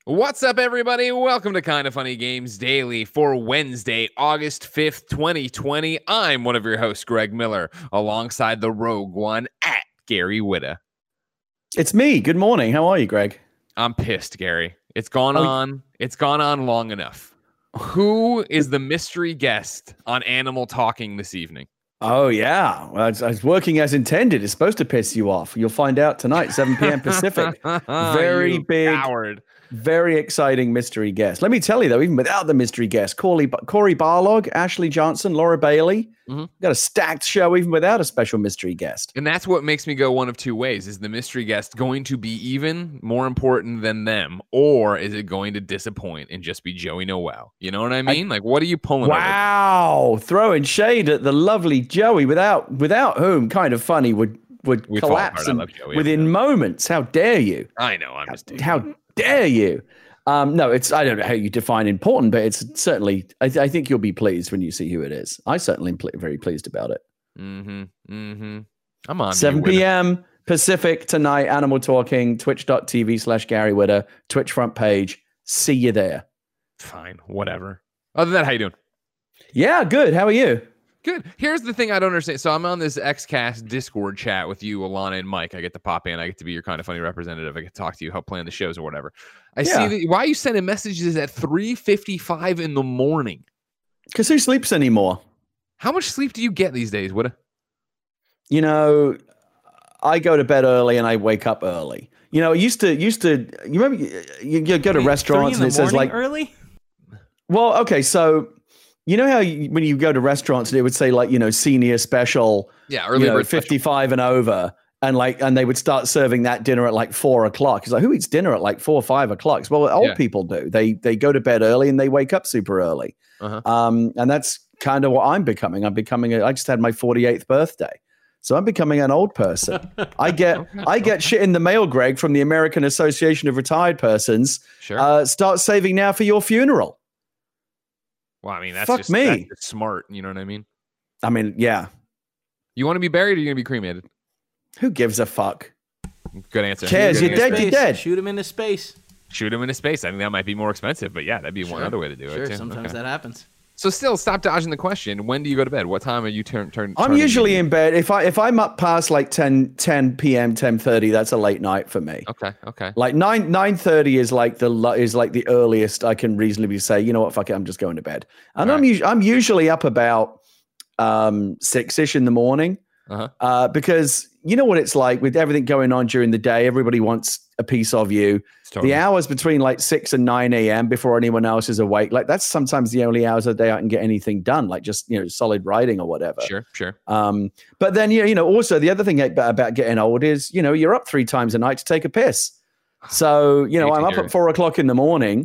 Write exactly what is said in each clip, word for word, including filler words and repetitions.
What's up, everybody? Welcome to Kinda Funny Games Daily for Wednesday, August fifth, twenty twenty. I'm one of your hosts, Greg Miller, alongside the Rogue One at Gary Whitta. It's me. Good morning. How are you, Greg? I'm pissed, Gary. It's gone oh, on. It's gone on long enough. Who is the mystery guest on Animal Talking this evening? Oh, yeah. Well, it's, it's working as intended. It's supposed to piss you off. You'll find out tonight, seven p.m. Pacific. Very big, coward. Very exciting mystery guest. Let me tell you, though, even without the mystery guest, Corey, Corey Barlog, Ashley Johnson, Laura Bailey, mm-hmm. got a stacked show even without a special mystery guest. And that's what makes me go one of two ways. Is the mystery guest going to be even more important than them, or is it going to disappoint and just be Joey Noel? You know what I mean? I, like, what are you pulling Wow. Over? Throwing shade at the lovely Joey, without without whom Kinda Funny would, would collapse in, Joey, within moments. How dare you? I know. I'm just How, how dare you? Um, no, it's I don't know how you define important, but it's certainly. I, I think you'll be pleased when you see who it is. I certainly am pl- very pleased about it. Mm-hmm. Mm-hmm. I'm on. seven p.m. Pacific tonight. Animal Talking. Twitch.tv slash Gary Whitta. Twitch front page. See you there. Fine. Whatever. Other than that, how you doing? Yeah, good. How are you? Good. Here's the thing I don't understand. So I'm on this XCast Discord chat with you, Alana, and Mike. I get to pop in. I get to be your Kinda Funny representative. I get to talk to you, help plan the shows or whatever. I yeah. see that. Why are you sending messages at three fifty-five in the morning? Because who sleeps anymore? How much sleep do you get these days, Whitta? You know, I go to bed early and I wake up early. You know, used to, used to, you remember, you, you go to three, restaurants three and it says like, early? Well, okay, so you know how you, when you go to restaurants, it would say like, you know, senior special, yeah, early you know, bird fifty-five special. And over, and like, and they would start serving that dinner at like four o'clock. It's like, who eats dinner at like four or five o'clock? Well, old yeah. people do. They they go to bed early and they wake up super early, uh-huh. um, and that's kind of what I'm becoming. I'm becoming. A, I just had my forty-eighth birthday, so I'm becoming an old person. I get okay. I get shit in the mail, Greg, from the American Association of Retired Persons. Sure. Uh, start saving now for your funeral. Well, I mean, that's Fuck just, me. That's just smart. You know what I mean? I mean, yeah. You want to be buried or are you going to be cremated? Who gives a fuck? Good answer. Cares? You're dead, you're dead. Shoot him into space. Shoot him into space. I think that might be more expensive, but yeah, that'd be sure. one other way to do sure, it. Sure, sometimes okay. that happens. So still, stop dodging the question. When do you go to bed? What time are you turn turn? I'm usually in bed. If I if I'm up past like ten p.m. ten thirty, that's a late night for me. Okay, okay. Like nine nine thirty is like the is like the earliest I can reasonably say, you know what, fuck it, I'm just going to bed. And All I'm right. usually I'm usually up about um six-ish in the morning. Uh-huh. Uh, because you know what it's like with everything going on during the day. Everybody wants a piece of you. Totally. The hours between like six and nine a.m. before anyone else is awake, like that's sometimes the only hours of the day I can get anything done, like just, you know, solid writing or whatever. Sure, sure. Um, but then, you know, also the other thing about getting old is, you know, you're up three times a night to take a piss. So, you know, I'm up at it. four o'clock in the morning,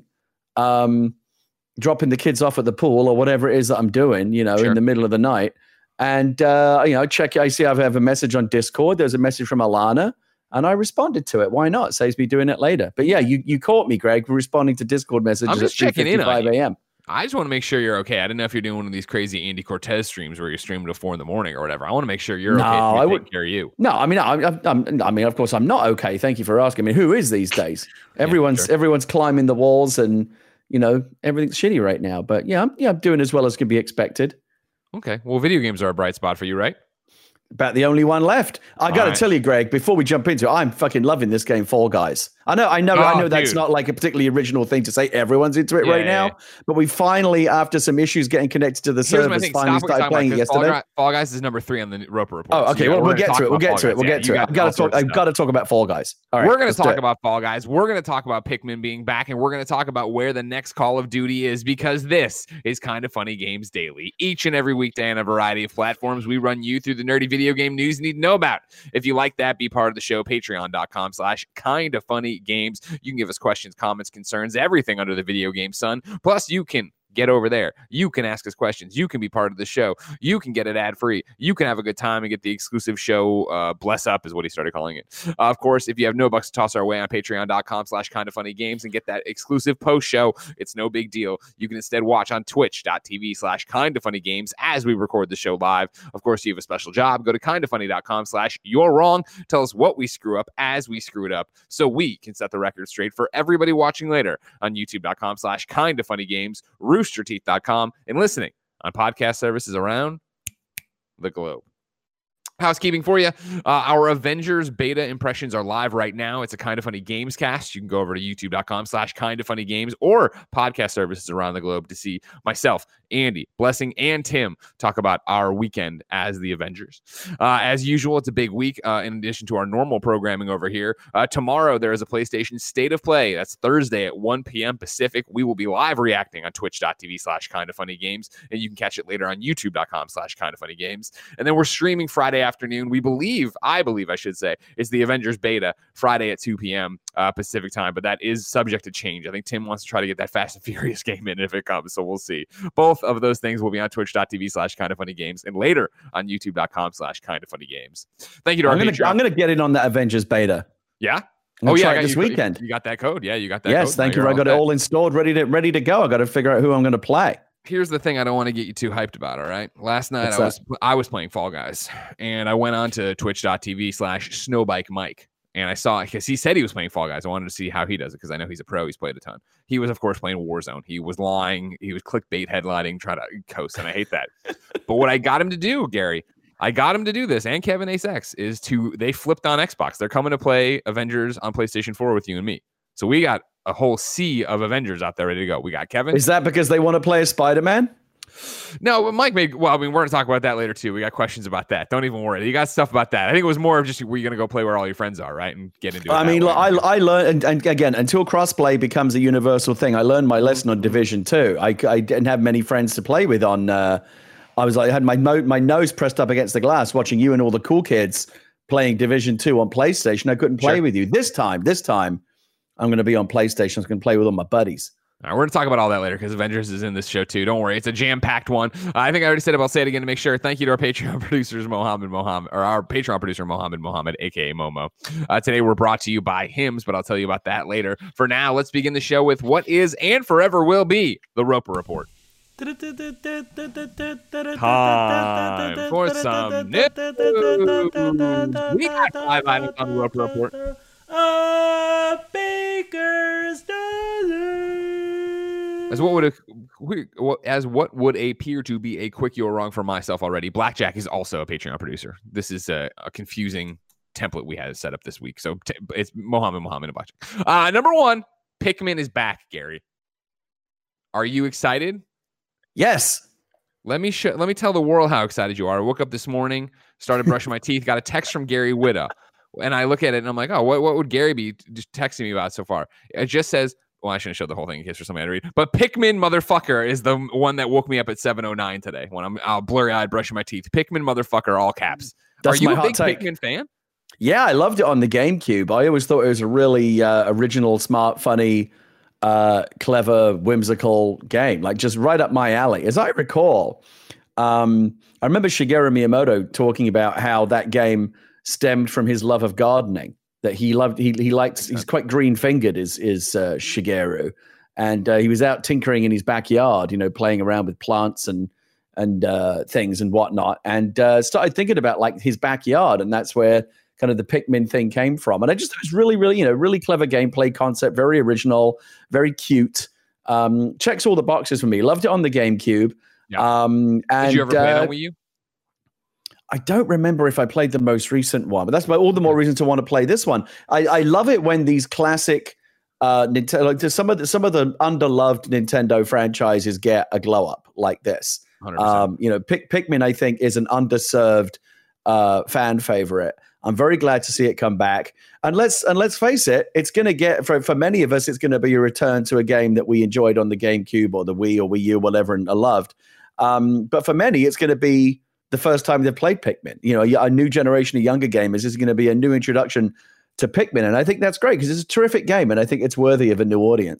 um, dropping the kids off at the pool or whatever it is that I'm doing, you know, sure. in the middle of the night. And, uh, you know, check, I see I have a message on Discord. There's a message from Alana. And I responded to it. Why not? Saves me doing it later. But yeah, you, you caught me, Greg, responding to Discord messages I'm just at checking in five a.m. I just want to make sure you're okay. I didn't know if you're doing one of these crazy Andy Cortez streams where you're streaming to four in the morning or whatever. I want to make sure you're no, okay. I would take care of you. No, I mean, I, I, I'm, I mean, of course, I'm not okay. Thank you for asking. I mean, who is these days? Everyone's yeah, sure. everyone's climbing the walls, and you know everything's shitty right now. But yeah, I'm, yeah, I'm doing as well as can be expected. Okay. Well, video games are a bright spot for you, right? About the only one left. I got to right. tell you, Greg, before we jump into it, I'm fucking loving this game, Fall Guys. I know, I know, oh, I know that's dude. not like a particularly original thing to say. Everyone's into it yeah, right yeah, now. Yeah. But we finally, after some issues getting connected to the Here's servers, finally started playing it yesterday. Fall, Fall Guys is number three on the Roper Report. Oh, okay. So, yeah, well, we'll get to it. We'll get to it. We'll get to it. I've got to talk. I've got to talk about Fall Guys. All right. We're going to talk about Fall Guys. We're going to talk about Pikmin being back, and we're going to talk about where the next Call of Duty is, because this is Kinda Funny Games Daily. Each and every weekday on a variety of platforms, we run you through the nerdy video game news you need to know about. If you like that, be part of the show. Patreon.com slash Kinda Funny Games. You can give us questions, comments, concerns, everything under the video game sun. Plus, you can get over there. You can ask us questions. You can be part of the show. You can get it ad-free. You can have a good time and get the exclusive show. Uh, bless up is what he started calling it. Uh, of course, if you have no bucks to toss our way on patreon.com slash kind of funny games and get that exclusive post show, it's no big deal. You can instead watch on twitch.tv slash kind of funny games as we record the show live. Of course, you have a special job. Go to kindoffunny.com slash you're wrong. Tell us what we screw up as we screw it up so we can set the record straight for everybody watching later on youtube.com slash kind of funny games, rooster teeth dot com, and listening on podcast services around the globe. Housekeeping for you. Uh, our Avengers beta impressions are live right now. It's a Kind of Funny Games cast. You can go over to youtube.com slash kind of funny games or podcast services around the globe to see myself, Andy, Blessing, and Tim talk about our weekend as the Avengers. Uh, as usual, it's a big week uh, in addition to our normal programming over here. Uh, tomorrow, there is a PlayStation State of Play. That's Thursday at one p.m. Pacific. We will be live reacting on twitch.tv slash kind of funny games, and you can catch it later on youtube.com slash kind of funny games. And then we're streaming Friday afternoon. We believe, I believe I should say, is the Avengers beta Friday at two p.m. Uh, Pacific time, but that is subject to change. I think Tim wants to try to get that Fast and Furious game in if it comes, so we'll see. Both of those things will be on twitch.tv slash kind of funny games and later on youtube.com slash kind of funny games. Thank you to our I'm gonna, Patreon. I'm gonna get in on that Avengers beta. Yeah. Oh yeah, I got this you, weekend. You got that code. Yeah, you got that. Yes, code. thank now you. I got set. it all installed, ready to ready to go. I got to figure out who I'm going to play. Here's the thing I don't want to get you too hyped about, all right? Last night What's I was that? I was playing Fall Guys, and I went on to twitch.tv slash snowbike Mike, and I saw, because he said he was playing Fall Guys. I wanted to see how he does it, because I know he's a pro. He's played a ton. He was, of course, playing Warzone. He was lying. He was clickbait headlining, trying to coast, and I hate that. But what I got him to do, Gary, I got him to do this, and Kevin Ace X, is to, they flipped on Xbox. They're coming to play Avengers on PlayStation four with you and me. So we got a whole sea of Avengers out there ready to go. We got Kevin. Is that because they want to play as Spider-Man? No, Mike made, well, I mean, we're going to talk about that later, too. We got questions about that. Don't even worry. You got stuff about that. I think it was more of just, were you going to go play where all your friends are, right? And get into it. I mean, look, I, I learned, and, and again, until crossplay becomes a universal thing, I learned my lesson on Division two. I, I didn't have many friends to play with on, uh, I was like, I had my, mo- my nose pressed up against the glass watching you and all the cool kids playing Division two on PlayStation. I couldn't play Sure. with you. This time, this time, I'm going to be on PlayStation. I'm going to play with all my buddies. All right, we're going to talk about all that later because Avengers is in this show too. Don't worry. It's a jam-packed one. Uh, I think I already said it, but I'll say it again to make sure. Thank you to our Patreon producers, Mohammed Mohammed, or our Patreon producer, Mohammed Mohammed, a k a. Momo. Uh, today, we're brought to you by Hims, but I'll tell you about that later. For now, let's begin the show with what is and forever will be the Roper Report. Time for some news. We got five items on the Roper Report. A baker's dozen. As what would a, as what would appear to be a quick you're wrong for myself already. Blackjack is also a Patreon producer. This is a, a confusing template we had set up this week. So t- it's Mohammed Mohammed and Blackjack. Uh, number one, Pikmin is back, Gary. Are you excited? Yes. Let me sh- let me tell the world how excited you are. I woke up this morning, started brushing my teeth, got a text from Gary Whitta. And I look at it and I'm like, oh, what, what would Gary be just texting me about so far? It just says, well, I shouldn't show the whole thing in case for somebody to read. But Pikmin motherfucker is the one that woke me up at seven oh nine today when I'm uh, blurry-eyed brushing my teeth. Pikmin motherfucker, all caps. That's Are you my a hot big take. Pikmin fan? Yeah, I loved it on the GameCube. I always thought it was a really uh, original, smart, funny, uh, clever, whimsical game. Like just right up my alley. As I recall, um, I remember Shigeru Miyamoto talking about how that game stemmed from his love of gardening, that he loved, he he liked, he's quite green fingered is, is uh, Shigeru. And uh, he was out tinkering in his backyard, you know, playing around with plants and, and uh, things and whatnot. And uh, started thinking about like his backyard. And that's where kind of the Pikmin thing came from. And I just, it was really, really, you know, really clever gameplay concept, very original, very cute. Um, checks all the boxes for me. Loved it on the GameCube. Yeah. Um, and, Did you ever play uh, it on Wii U? I don't remember if I played the most recent one, but that's all the more reason to want to play this one. I, I love it when these classic uh, Nintendo, like some of the, some of the underloved Nintendo franchises get a glow up like this. one hundred percent. Um, you know, Pick, Pikmin, I think, is an underserved uh, fan favorite. I'm very glad to see it come back. And let's and let's face it, it's going to get for for many of us, it's going to be a return to a game that we enjoyed on the GameCube or the Wii or Wii U, whatever, and loved. Um, but for many, it's going to be the first time they've played Pikmin. You know, a new generation of younger gamers is going to be a new introduction to Pikmin. And I think that's great because it's a terrific game. And I think it's worthy of a new audience.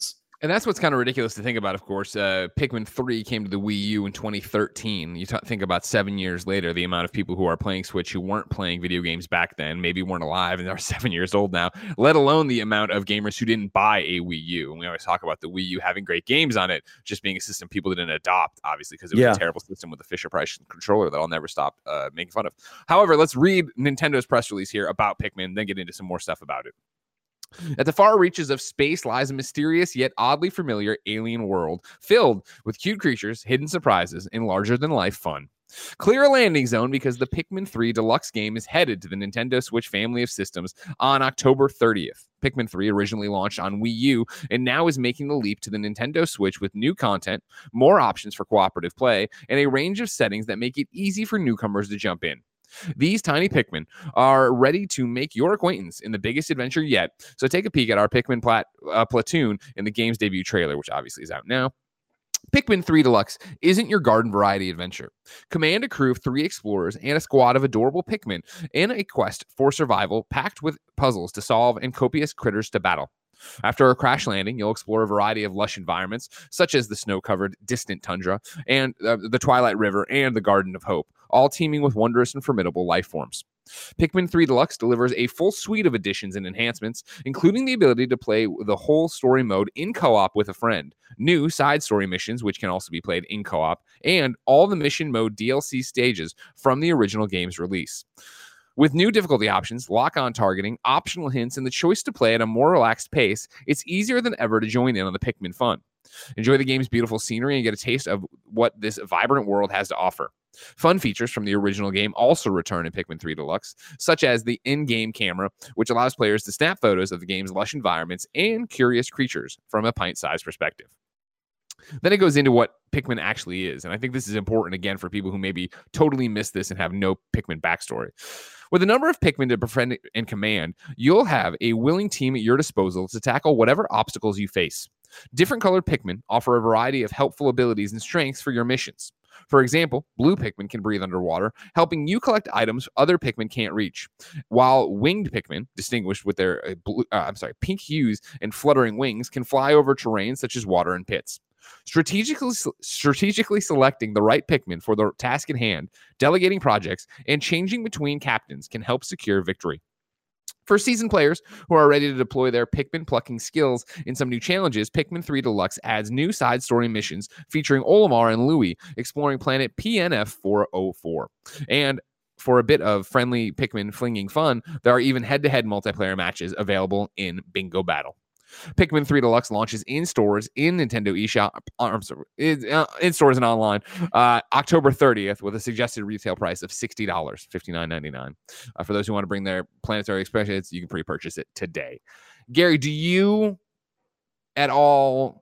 And that's what's kind of ridiculous to think about, of course. Uh, Pikmin three came to the Wii U in twenty thirteen. You t- think about seven years later, the amount of people who are playing Switch who weren't playing video games back then, maybe weren't alive and are seven years old now, let alone the amount of gamers who didn't buy a Wii U. And we always talk about the Wii U having great games on it, just being a system people didn't adopt, obviously, because it was yeah. a terrible system with a Fisher-Price controller that I'll never stop uh, making fun of. However, let's read Nintendo's press release here about Pikmin, then get into some more stuff about it. At the far reaches of space lies a mysterious yet oddly familiar alien world filled with cute creatures, hidden surprises, and larger-than-life fun. Clear a landing zone because the Pikmin three Deluxe game is headed to the Nintendo Switch family of systems on October thirtieth. Pikmin three originally launched on Wii U and now is making the leap to the Nintendo Switch with new content, more options for cooperative play, and a range of settings that make it easy for newcomers to jump in. These tiny Pikmin are ready to make your acquaintance in the biggest adventure yet, so take a peek at our Pikmin plat- uh, platoon in the game's debut trailer, which obviously is out now. Pikmin three Deluxe isn't your garden variety adventure. Command a crew of three explorers and a squad of adorable Pikmin in a quest for survival packed with puzzles to solve and copious critters to battle. After a crash landing, you'll explore a variety of lush environments, such as the snow-covered distant tundra, and uh, the Twilight River, and the Garden of Hope, all teeming with wondrous and formidable life forms. Pikmin three Deluxe delivers a full suite of additions and enhancements, including the ability to play the whole story mode in co-op with a friend, new side story missions, which can also be played in co-op, and all the mission mode D L C stages from the original game's release. With new difficulty options, lock-on targeting, optional hints, and the choice to play at a more relaxed pace, it's easier than ever to join in on the Pikmin fun. Enjoy the game's beautiful scenery and get a taste of what this vibrant world has to offer. Fun features from the original game also return in Pikmin three Deluxe, such as the in-game camera, which allows players to snap photos of the game's lush environments and curious creatures from a pint-sized perspective. Then it goes into what Pikmin actually is, and I think this is important, again, for people who maybe totally missed this and have no Pikmin backstory. With a number of Pikmin to befriend and command, you'll have a willing team at your disposal to tackle whatever obstacles you face. Different colored Pikmin offer a variety of helpful abilities and strengths for your missions. For example, blue Pikmin can breathe underwater, helping you collect items other Pikmin can't reach, while winged Pikmin, distinguished with their uh, blue, uh, I'm sorry, pink hues and fluttering wings, can fly over terrain such as water and pits. Strategically, strategically selecting the right Pikmin for the task at hand, delegating projects, and changing between captains can help secure victory. For seasoned players who are ready to deploy their Pikmin plucking skills in some new challenges, Pikmin three Deluxe adds new side story missions featuring Olimar and Louie exploring planet P N F four oh four. And for a bit of friendly Pikmin flinging fun, there are even head-to-head multiplayer matches available in Bingo Battle. Pikmin three Deluxe launches in stores in Nintendo eShop, I'm sorry, in, uh, in stores and online uh, October thirtieth with a suggested retail price of sixty dollars, fifty-nine ninety-nine. Uh, for those who want to bring their planetary expressions, you can pre-purchase it today. Gary, do you at all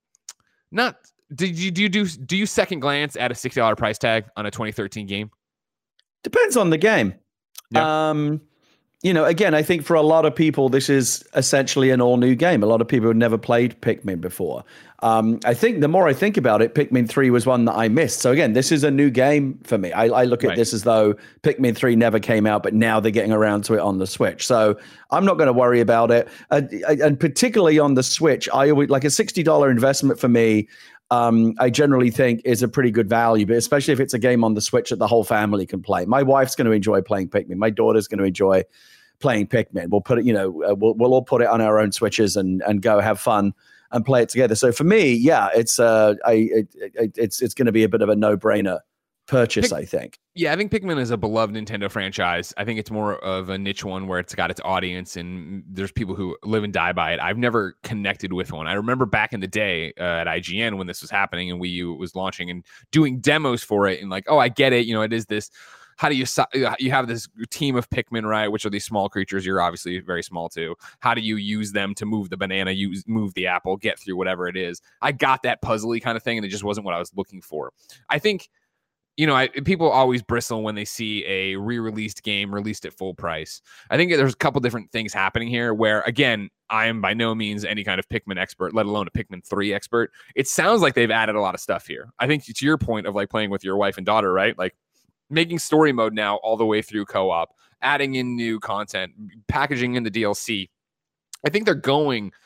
not did you do you do do you second glance at a sixty dollars price tag on a twenty thirteen game? Depends on the game. Yeah. Um You know, again, I think for a lot of people, this is essentially an all-new game. A lot of people who never played Pikmin before. Um, I think the more I think about it, Pikmin three was one that I missed. So again, this is a new game for me. I, I look at right. this as though Pikmin three never came out, but now they're getting around to it on the Switch. So I'm not going to worry about it. Uh, and particularly on the Switch, I always, like a sixty dollars investment for me, Um, I generally think is a pretty good value, but especially if it's a game on the Switch that the whole family can play. My wife's going to enjoy playing Pikmin. My daughter's going to enjoy playing Pikmin. We'll put it, you know, uh, we'll we'll all put it on our own Switches and and go have fun and play it together. So for me, yeah, it's uh, I it, it, it's it's going to be a bit of a no brainer purchase, Pik- I think. Yeah, I think Pikmin is a beloved Nintendo franchise. I think it's more of a niche one where it's got its audience and there's people who live and die by it. I've never connected with one. I remember back in the day uh, at I G N when this was happening and Wii U was launching and doing demos for it and like, oh, I get it. You know, it is this. How do you you have this team of Pikmin, right? Which are these small creatures? You're obviously very small too. How do you use them to move the banana, use move the apple, get through whatever it is? I got that puzzly kind of thing, and it just wasn't what I was looking for. I think, you know, I, people always bristle when they see a re-released game released at full price. I think there's a couple different things happening here where, again, I am by no means any kind of Pikmin expert, let alone a Pikmin three expert. It sounds like they've added a lot of stuff here. I think to your point of like playing with your wife and daughter, right? Like, making story mode now all the way through co-op, adding in new content, packaging in the D L C. I think they're going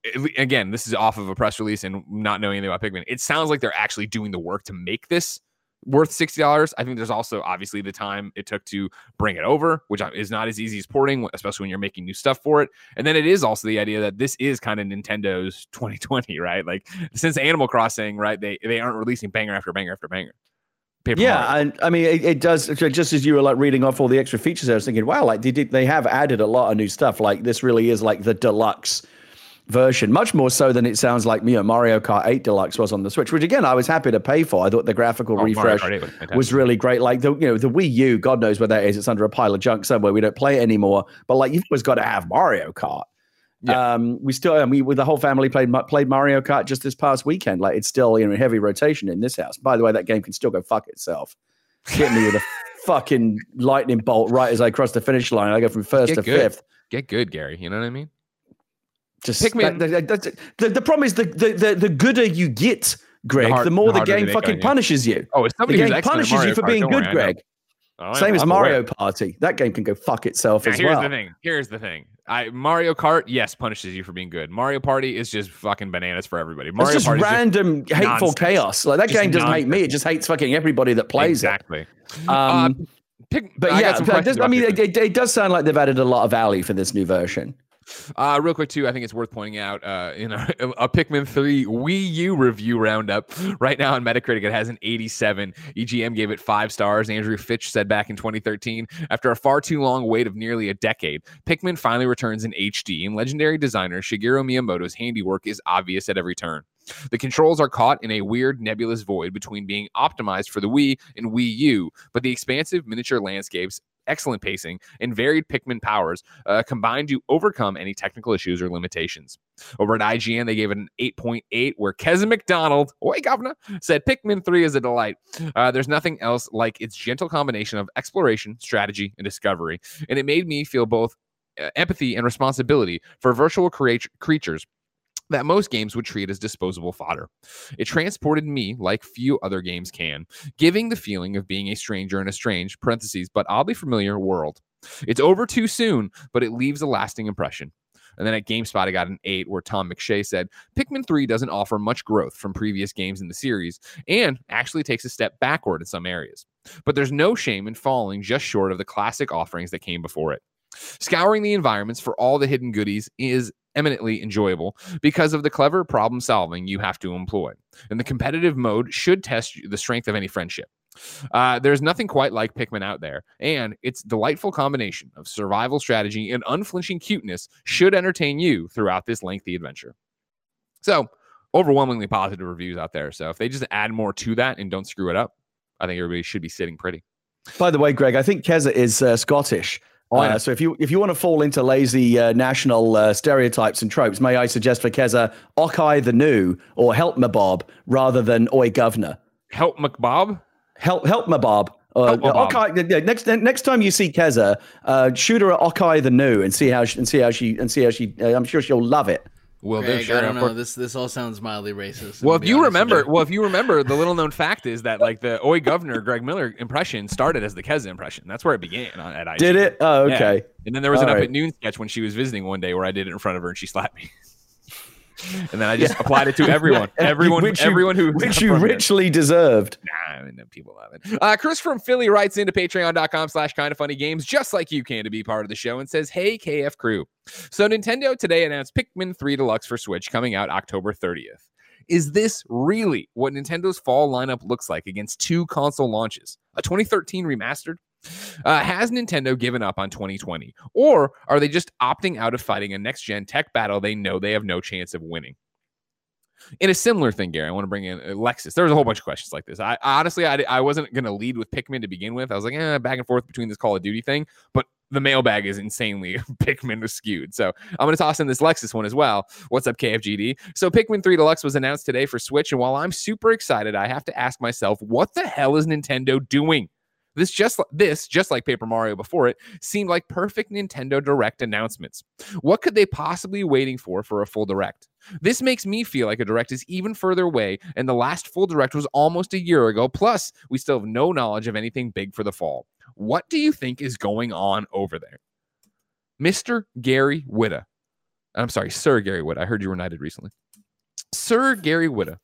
again, this is off of a press release and not knowing anything about Pikmin. It sounds like they're actually doing the work to make this worth sixty dollars. I think there's also obviously the time it took to bring it over, which is not as easy as porting, especially when you're making new stuff for it. And then it is also the idea that this is kind of Nintendo's twenty twenty, right? Like since Animal Crossing, right? They they aren't releasing banger after banger after banger. Paper yeah, Mario. and I mean, it, it does. Just as you were like reading off all the extra features, I was thinking, wow, like they did, they have added a lot of new stuff. Like this really is like the deluxe version, much more so than it sounds like, you know, Mario Kart eight Deluxe was on the Switch, which again I was happy to pay for. I thought the graphical oh, refresh was, was really great. Like the you know the Wii U, God knows where that is. It's under a pile of junk somewhere. We don't play it anymore. But like you've always got to have Mario Kart. Yeah. Um, we still, I mean, with the whole family played played Mario Kart just this past weekend. Like it's still you know heavy rotation in this house. By the way, that game can still go fuck itself. Hit me with a fucking lightning bolt right as I cross the finish line. I go from first Get to good. fifth. Get good, Gary. You know what I mean? Just Pikmin. That, that, that, the, the problem is the, the the the gooder you get, Greg, the, hard, the more the, the game fucking punishes you. Oh, it's somebody the game who's punishes you for Kart, being good, worry, Greg. Oh, Same as Mario aware. Party. That game can go fuck itself now, as here's well. Here's the thing. Here's the thing. I, Mario Kart, yes, punishes you for being good. Mario Party is just fucking bananas for everybody. Mario it's just Party random just hateful nonsense. chaos. Like that just game doesn't nonsense. hate me. It just hates fucking everybody that plays exactly. it. Exactly. Um, uh, pick, but I yeah, does, I mean, it, it, it does sound like they've added a lot of value for this new version. Uh, real quick, too, I think it's worth pointing out, uh, you know, a Pikmin three Wii U review roundup. Right now on Metacritic, it has an eighty-seven. E G M gave it five stars. Andrew Fitch said back in twenty thirteen, after a far too long wait of nearly a decade, Pikmin finally returns in H D, and legendary designer Shigeru Miyamoto's handiwork is obvious at every turn. The controls are caught in a weird nebulous void between being optimized for the Wii and Wii U, but the expansive miniature landscapes, excellent pacing, and varied Pikmin powers uh, combined to overcome any technical issues or limitations. Over at I G N, they gave it an eight point eight, where Keza McDonald, oi governor, said Pikmin three is a delight. Uh, there's nothing else like its gentle combination of exploration, strategy, and discovery, and it made me feel both uh, empathy and responsibility for virtual crea- creatures that most games would treat as disposable fodder. It transported me like few other games can, giving the feeling of being a stranger in a strange, parentheses, but oddly familiar world. It's over too soon, but it leaves a lasting impression. And then at GameSpot, I got an eight, where Tom McShay said, Pikmin three doesn't offer much growth from previous games in the series, and actually takes a step backward in some areas. But there's no shame in falling just short of the classic offerings that came before it. Scouring the environments for all the hidden goodies is eminently enjoyable because of the clever problem solving you have to employ. And the competitive mode should test the strength of any friendship. Uh, there's nothing quite like Pikmin out there, and its delightful combination of survival strategy and unflinching cuteness should entertain you throughout this lengthy adventure. So, overwhelmingly positive reviews out there. So if they just add more to that and don't screw it up, I think everybody should be sitting pretty. By the way, Greg, I think Keza is uh, Scottish. Oh, yeah. uh, so if you if you want to fall into lazy uh, national uh, stereotypes and tropes, may I suggest for Keza, Okai the New or Help Me Bob rather than Oi Governor. Help McBob? Help Help Me Bob. Uh, Okai, yeah, next next time you see Keza, uh, shoot her at Okai the New and see how she, and see how she and see how she. Uh, I'm sure she'll love it. Well, Greg, sure, I don't know. This this all sounds mildly racist. Well, if you remember, well, if you remember, the little known fact is that like the Oi Governor Greg Miller impression started as the Keza impression. That's where it began on, at I G N. Did it? Oh, okay. Yeah. And then there was all an right. Up at Noon sketch when she was visiting one day where I did it in front of her and she slapped me. And then I just yeah. applied it to everyone, everyone, which everyone you, who which you richly deserved. Nah, I mean, people love it. Uh, Chris from Philly writes into patreon.com slash kind of funny games, just like you can, to be part of the show, and says, "Hey, K F crew. So Nintendo today announced Pikmin three Deluxe for Switch coming out October thirtieth. Is this really what Nintendo's fall lineup looks like against two console launches? A twenty thirteen remastered? Uh, has Nintendo given up on twenty twenty? Or are they just opting out of fighting a next-gen tech battle they know they have no chance of winning?" In a similar thing, Gary, I want to bring in Alexis. There was a whole bunch of questions like this. I honestly, I, I wasn't going to lead with Pikmin to begin with. I was like, eh, back and forth between this Call of Duty thing. But the mailbag is insanely Pikmin skewed. So I'm going to toss in this Lexus one as well. What's up, K F G D? So Pikmin three Deluxe was announced today for Switch. And while I'm super excited, I have to ask myself, what the hell is Nintendo doing? This just this, just like Paper Mario before it, seemed like perfect Nintendo Direct announcements. What could they possibly be waiting for for a full Direct? This makes me feel like a Direct is even further away, and the last full Direct was almost a year ago. Plus, we still have no knowledge of anything big for the fall. What do you think is going on over there? Mister Gary Whitta. I'm sorry, Sir Gary Whitta. I heard you were knighted recently. Sir Gary Whitta,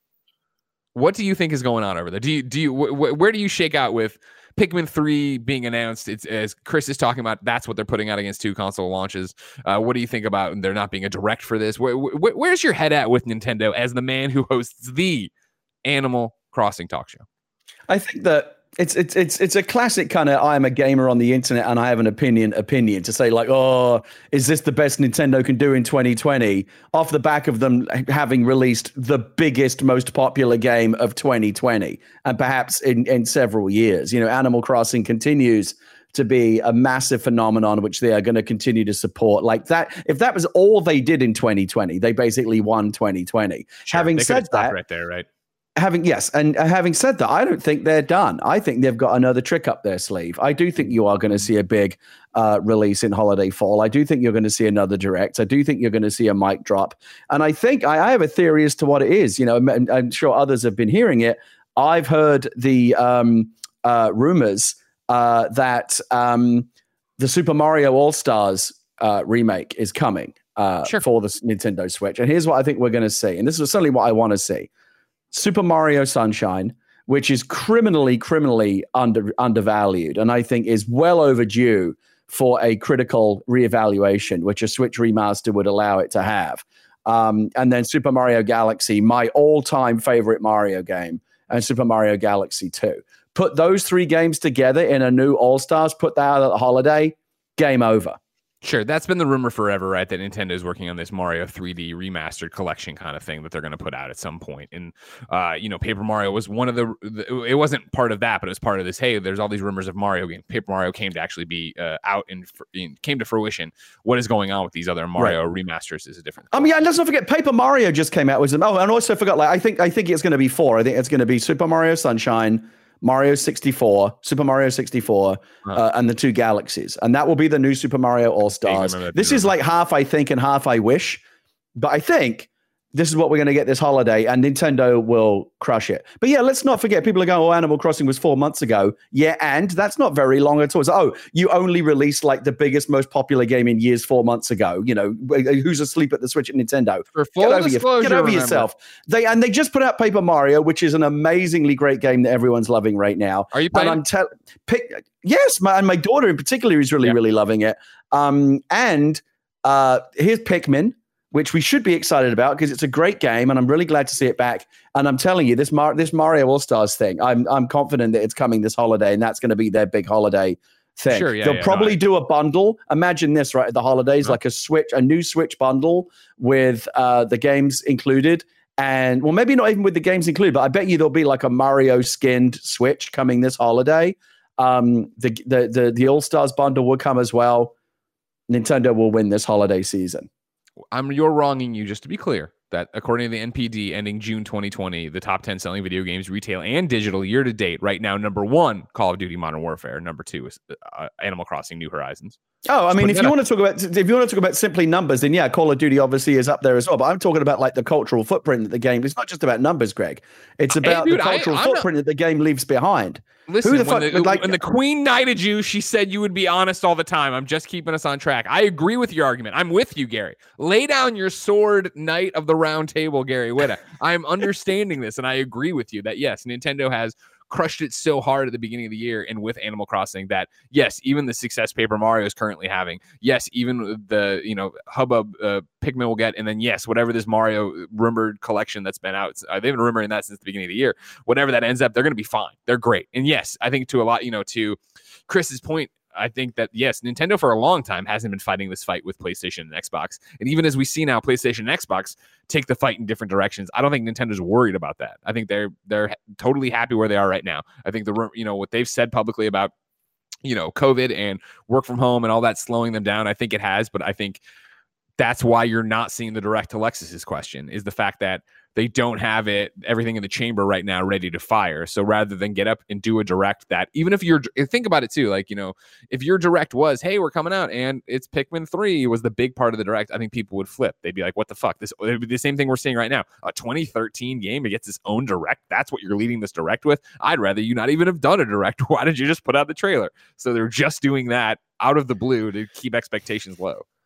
what do you think is going on over there? Do you do you wh- where do you shake out with Pikmin three being announced? It's as Chris is talking about. That's what they're putting out against two console launches. Uh, what do you think about there not being a direct for this? Where, where, where's your head at with Nintendo as the man who hosts the Animal Crossing talk show? I think that it's it's it's it's a classic kind of I am a gamer on the internet and I have an opinion opinion to say like, oh, is this the best Nintendo can do in twenty twenty off the back of them having released the biggest, most popular game of twenty twenty and perhaps in, in several years. You know, Animal Crossing continues to be a massive phenomenon which they are going to continue to support. Like that, if that was all they did in twenty twenty, they basically won twenty twenty. Sure, having said that, right there, right? Having yes, and uh, having said that, I don't think they're done. I think they've got another trick up their sleeve. I do think you are going to see a big uh, release in holiday fall. I do think you're going to see another direct. I do think you're going to see a mic drop. And I think I, I have a theory as to what it is. You know, I'm, I'm sure others have been hearing it. I've heard the um, uh, rumors uh, that um, the Super Mario All-Stars uh, remake is coming uh, sure. for the Nintendo Switch. And here's what I think we're going to see. And this is certainly what I want to see. Super Mario Sunshine, which is criminally, criminally under undervalued, and I think is well overdue for a critical reevaluation, which a Switch remaster would allow it to have. Um, and then Super Mario Galaxy, my all-time favorite Mario game, and Super Mario Galaxy two. Put those three games together in a new All-Stars, put that out at the holiday, game over. Sure, that's been the rumor forever, right? That Nintendo is working on this Mario three D remastered collection kind of thing that they're going to put out at some point. And, uh, you know, Paper Mario was one of the, the, it wasn't part of that, but it was part of this, hey, there's all these rumors of Mario games. Paper Mario came to actually be uh, out and came to fruition. What is going on with these other Mario right. remasters is a different thing. Um, yeah, and let's not forget, Paper Mario just came out with them. Oh, and also forgot, like, I think, I think it's going to be four. I think it's going to be Super Mario Sunshine, Mario sixty-four, Super Mario sixty-four, huh. uh, and the two Galaxies. And that will be the new Super Mario All-Stars. This is like half I think and half I wish. But I think this is what we're going to get this holiday, and Nintendo will crush it. But yeah, let's not forget, people are going, oh, Animal Crossing was four months ago. Yeah, and that's not very long at all. So, oh, you only released like the biggest, most popular game in years four months ago. You know, who's asleep at the Switch at Nintendo? For full get over, disclosure, your, get over yourself. They And they just put out Paper Mario, which is an amazingly great game that everyone's loving right now. Are you playing? And I'm te- pick, yes, my, and my daughter in particular is really, yeah. really loving it. Um, and uh, here's Pikmin, which we should be excited about because it's a great game, and I'm really glad to see it back. And I'm telling you, this Mar- this Mario All-Stars thing, I'm I'm confident that it's coming this holiday, and that's going to be their big holiday thing. Sure, yeah, They'll yeah, probably no, I- do a bundle. Imagine this, right, at the holidays, no. like a Switch, a new Switch bundle with uh, the games included. And, well, maybe not even with the games included, but I bet you there'll be like a Mario-skinned Switch coming this holiday. Um, the, the, the, the All-Stars bundle will come as well. Nintendo will win this holiday season. I'm you're wronging you, just to be clear, that according to the N P D ending June twenty twenty, the top ten selling video games, retail and digital year to date, right now, number one, Call of Duty Modern Warfare. Number two is uh, Animal Crossing New Horizons. Oh, I mean, if you want to talk about if you want to talk about simply numbers, then yeah, Call of Duty obviously is up there as well. But I'm talking about like the cultural footprint that the game. It's not just about numbers, Greg. It's about hey, dude, the cultural I, footprint not... that the game leaves behind. Listen, Who the when, fuck, the, like, when the Queen knighted you, she said you would be honest all the time. I'm just keeping us on track. I agree with your argument. I'm with you, Gary. Lay down your sword, Knight of the Round Table, Gary Whitta. I'm understanding this, and I agree with you that yes, Nintendo has crushed it so hard at the beginning of the year and with Animal Crossing that yes, even the success Paper Mario is currently having, yes, even the you know hubbub uh, Pikmin will get, and then yes, whatever this Mario rumored collection that's been out, uh, they've been rumoring that since the beginning of the year. Whatever that ends up, they're going to be fine. They're great, and yes, I think to a lot, you know, to Chris's point, I think that, yes, Nintendo for a long time hasn't been fighting this fight with PlayStation and Xbox. And even as we see now PlayStation and Xbox take the fight in different directions, I don't think Nintendo's worried about that. I think they're they're totally happy where they are right now. I think the you know what they've said publicly about you know COVID and work from home and all that slowing them down, I think it has. But I think that's why you're not seeing the direct to Alexis's question, is the fact that they don't have it, everything in the chamber right now ready to fire. So rather than get up and do a direct that, even if you're, think about it too, like, you know, if your direct was, hey, we're coming out and it's Pikmin three was the big part of the direct, I think people would flip. They'd be like, what the fuck? This it'd be the same thing we're seeing right now. A twenty thirteen game, it gets its own direct. That's what you're leading this direct with. I'd rather you not even have done a direct. Why did you just put out the trailer? So they're just doing that out of the blue to keep expectations low.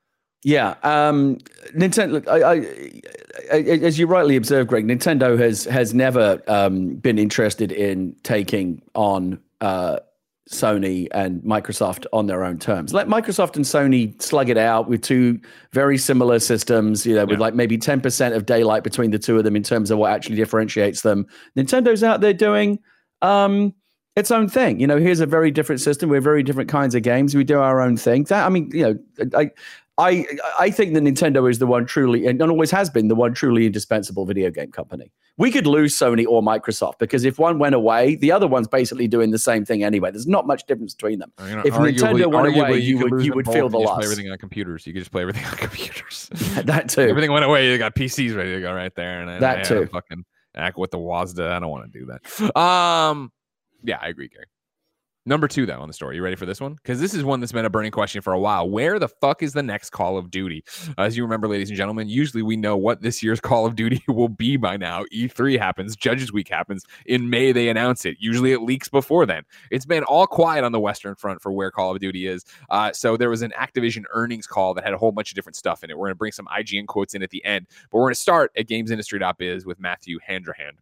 Yeah, um, Nintendo. Look, I, I, I, as you rightly observed, Greg, Nintendo has has never um, been interested in taking on uh, Sony and Microsoft on their own terms. Let Microsoft and Sony slug it out with two very similar systems, you know, with yeah. like maybe ten percent of daylight between the two of them in terms of what actually differentiates them. Nintendo's out there doing um, its own thing. You know, here's a very different system. We're very different kinds of games. We do our own thing. That, I mean, you know, I. I I think that Nintendo is the one truly, and always has been, the one truly indispensable video game company. We could lose Sony or Microsoft because if one went away, the other one's basally doing the same thing anyway. There's not much difference between them. You know, if arguably, Nintendo went away, you, you would you would feel the loss. Play everything on computers. You could just play everything on computers. That too. Everything went away. You got P Cs ready to go right there, and that and too. Fucking act with the WASDA. I don't want to do that. Um, yeah, I agree, Gary. Number two, though, on the story. You ready for this one? Because this is one that's been a burning question for a while. Where the fuck is the next Call of Duty? As you remember, ladies and gentlemen, usually we know what this year's Call of Duty will be by now. E three happens. Judges Week happens. In May, they announce it. Usually it leaks before then. It's been all quiet on the Western Front for where Call of Duty is. Uh, so there was an Activision earnings call that had a whole bunch of different stuff in it. We're going to bring some I G N quotes in at the end. But we're going to start at games industry dot biz with Matthew Handrahan.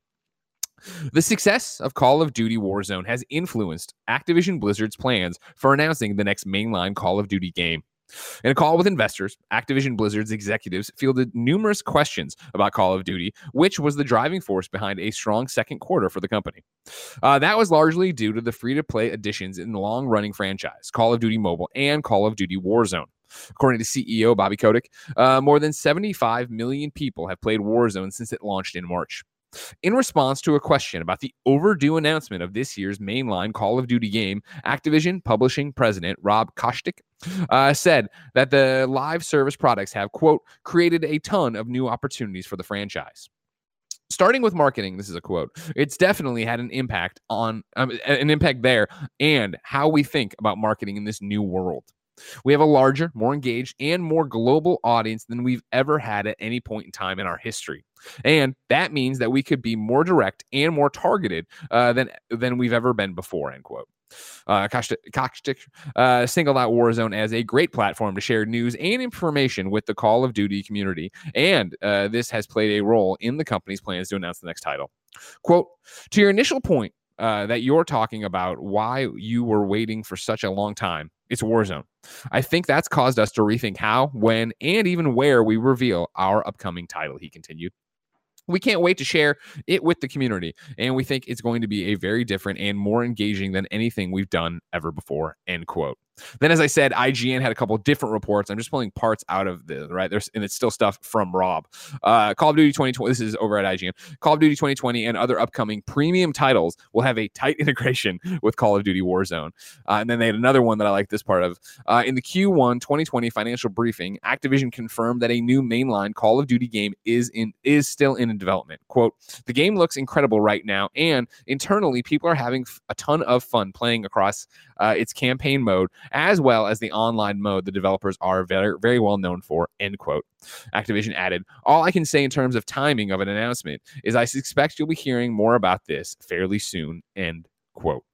The success of Call of Duty Warzone has influenced Activision Blizzard's plans for announcing the next mainline Call of Duty game. In a call with investors, Activision Blizzard's executives fielded numerous questions about Call of Duty, which was the driving force behind a strong second quarter for the company. Uh, that was largely due to the free-to-play additions in the long-running franchise, Call of Duty Mobile and Call of Duty Warzone. According to C E O Bobby Kotick, uh, more than seventy-five million people have played Warzone since it launched in March. In response to a question about the overdue announcement of this year's mainline Call of Duty game, Activision Publishing President Rob Kostic uh, said that the live service products have, quote, created a ton of new opportunities for the franchise. Starting with marketing, this is a quote, it's definitely had an impact on um, an impact there and how we think about marketing in this new world. We have a larger, more engaged, and more global audience than we've ever had at any point in time in our history. And that means that we could be more direct and more targeted uh, than, than we've ever been before, end quote. Uh, Kostic uh, singled out Warzone as a great platform to share news and information with the Call of Duty community, and uh, this has played a role in the company's plans to announce the next title. Quote, to your initial point uh, that you're talking about why you were waiting for such a long time, it's Warzone. I think that's caused us to rethink how, when, and even where we reveal our upcoming title, he continued. We can't wait to share it with the community, and we think it's going to be a very different and more engaging than anything we've done ever before, end quote. Then, as I said, I G N had a couple of different reports. I'm just pulling parts out of the, right? There's, and it's still stuff from Rob. Uh, Call of Duty twenty twenty, this is over at I G N. Call of Duty twenty twenty and other upcoming premium titles will have a tight integration with Call of Duty Warzone. Uh, and then they had another one that I like this part of. Uh, in the Q one twenty twenty financial briefing, Activision confirmed that a new mainline Call of Duty game is in is still in development. Quote, the game looks incredible right now, and internally, people are having a ton of fun playing across uh, its campaign mode, as well as the online mode the developers are very, very well known for, end quote. Activision added, all I can say in terms of timing of an announcement is I suspect you'll be hearing more about this fairly soon, end quote.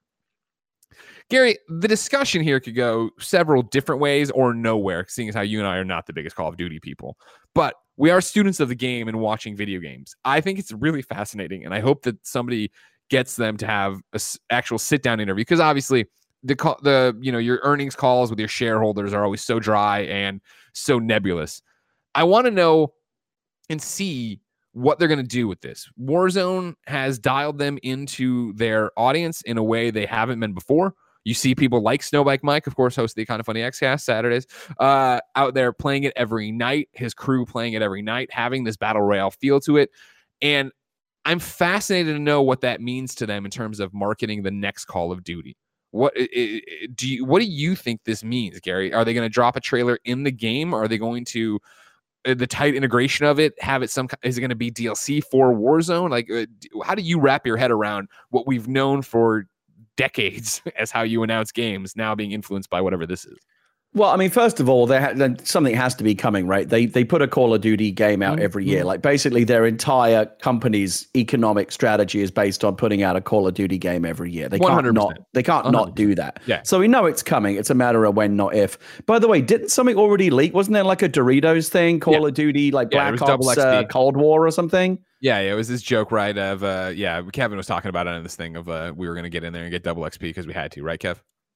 Gary, the discussion here could go several different ways or nowhere, seeing as how you and I are not the biggest Call of Duty people. But we are students of the game and watching video games. I think it's really fascinating, and I hope that somebody gets them to have an actual sit-down interview, because obviously the the you know your earnings calls with your shareholders are always so dry and so nebulous. I want to know and see what they're going to do with this. Warzone has dialed them into their audience in a way they haven't been before. You see people like Snowbike Mike, of course, hosts the Kind of Funny X-Cast Saturdays, uh, out there playing it every night, his crew playing it every night, having this battle royale feel to it. And I'm fascinated to know what that means to them in terms of marketing the next Call of Duty. What do you what do you think this means, Gary? Are they going to drop a trailer in the game? Are they going to uh, the tight integration of it have it some? Is it going to be D L C for Warzone? Like, uh, how do you wrap your head around what we've known for decades as how you announce games now being influenced by whatever this is? Well, I mean, first of all, there ha- something has to be coming, right? They they put a Call of Duty game out every year. Like basically, their entire company's economic strategy is based on putting out a Call of Duty game every year. They can't not they can't one hundred percent not do that. Yeah. So we know it's coming. It's a matter of when, not if. By the way, didn't something already leak? Wasn't there like a Doritos thing, Call yeah. of Duty, like yeah, Black Ops, uh, Cold War or something? Yeah, yeah, it was this joke, right? Of uh, yeah, Kevin was talking about it in this thing of uh, we were going to get in there and get double X P because we had to, right, Kev?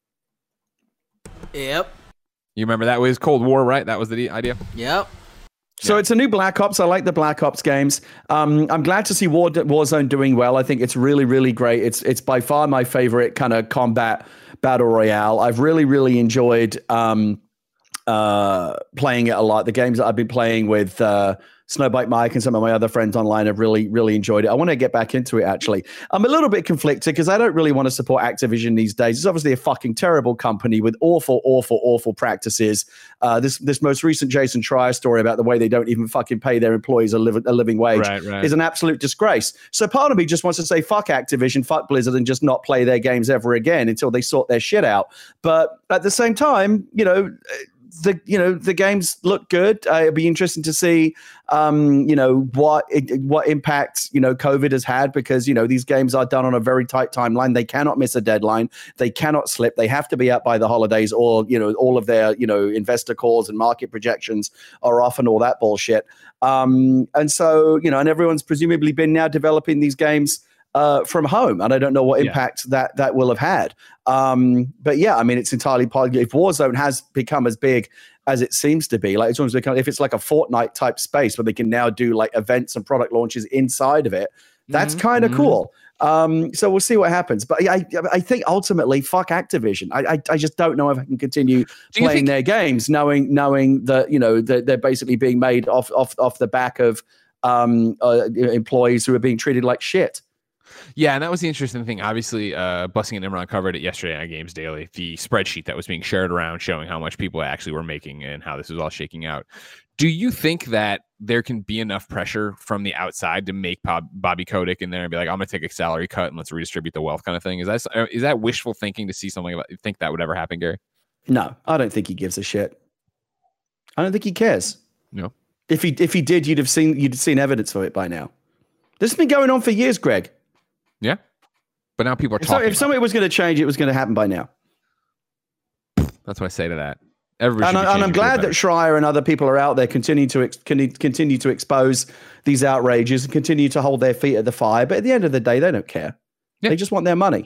Yep. You remember that was Cold War, right? That was the idea. Yep. So yeah. It's a new Black Ops. I like the Black Ops games. Um, I'm glad to see War Warzone doing well. I think it's really, really great. It's it's by far my favorite kind of combat battle royale. I've really, really enjoyed um, uh, playing it a lot. The games that I've been playing with uh, Snowbike Mike and some of my other friends online have really, really enjoyed it. I want to get back into it, actually. I'm a little bit conflicted because I don't really want to support Activision these days. It's obviously a fucking terrible company with awful, awful, awful practices. Uh, this this most recent Jason Schreier story about the way they don't even fucking pay their employees a, live, a living wage right, right. is an absolute disgrace. So part of me just wants to say fuck Activision, fuck Blizzard, and just not play their games ever again until they sort their shit out. But at the same time, you know... The you know the games look good. Uh, it'll be interesting to see um, you know what it, what impact you know COVID has had, because you know these games are done on a very tight timeline. They cannot miss a deadline. They cannot slip. They have to be out by the holidays, or you know all of their you know investor calls and market projections are off and all that bullshit. Um, and so you know, and everyone's presumably been now developing these games Uh, from home, and I don't know what impact yeah. that that will have had. Um, but yeah, I mean, it's entirely possible. If Warzone has become as big as it seems to be, like it's almost become, if it's like a Fortnite type space where they can now do like events and product launches inside of it, that's mm-hmm. kind of mm-hmm. cool. Um, so we'll see what happens. But I, I think ultimately, fuck Activision. I, I, I just don't know if I can continue playing think- their games, knowing knowing that you know that they're basically being made off off off the back of um, uh, employees who are being treated like shit. Yeah, and that was the interesting thing. Obviously, uh, Bussing and Imran covered it yesterday on Games Daily, the spreadsheet that was being shared around showing how much people actually were making and how this was all shaking out. Do you think that there can be enough pressure from the outside to make Bob, Bobby Kotick in there and be like, I'm going to take a salary cut and let's redistribute the wealth kind of thing? Is that is that wishful thinking to see something about, think that would ever happen, Gary? No, I don't think he gives a shit. I don't think he cares. No. If he if he did, you'd have seen you'd have seen evidence of it by now. This has been going on for years, Greg. Yeah, but now people are if talking. So, if something was going to change, it was going to happen by now. That's what I say to that. Everybody and, I, and I'm glad that Schreier and other people are out there continue to ex, continue to expose these outrages and continue to hold their feet at the fire. But at the end of the day, they don't care. Yeah. They just want their money.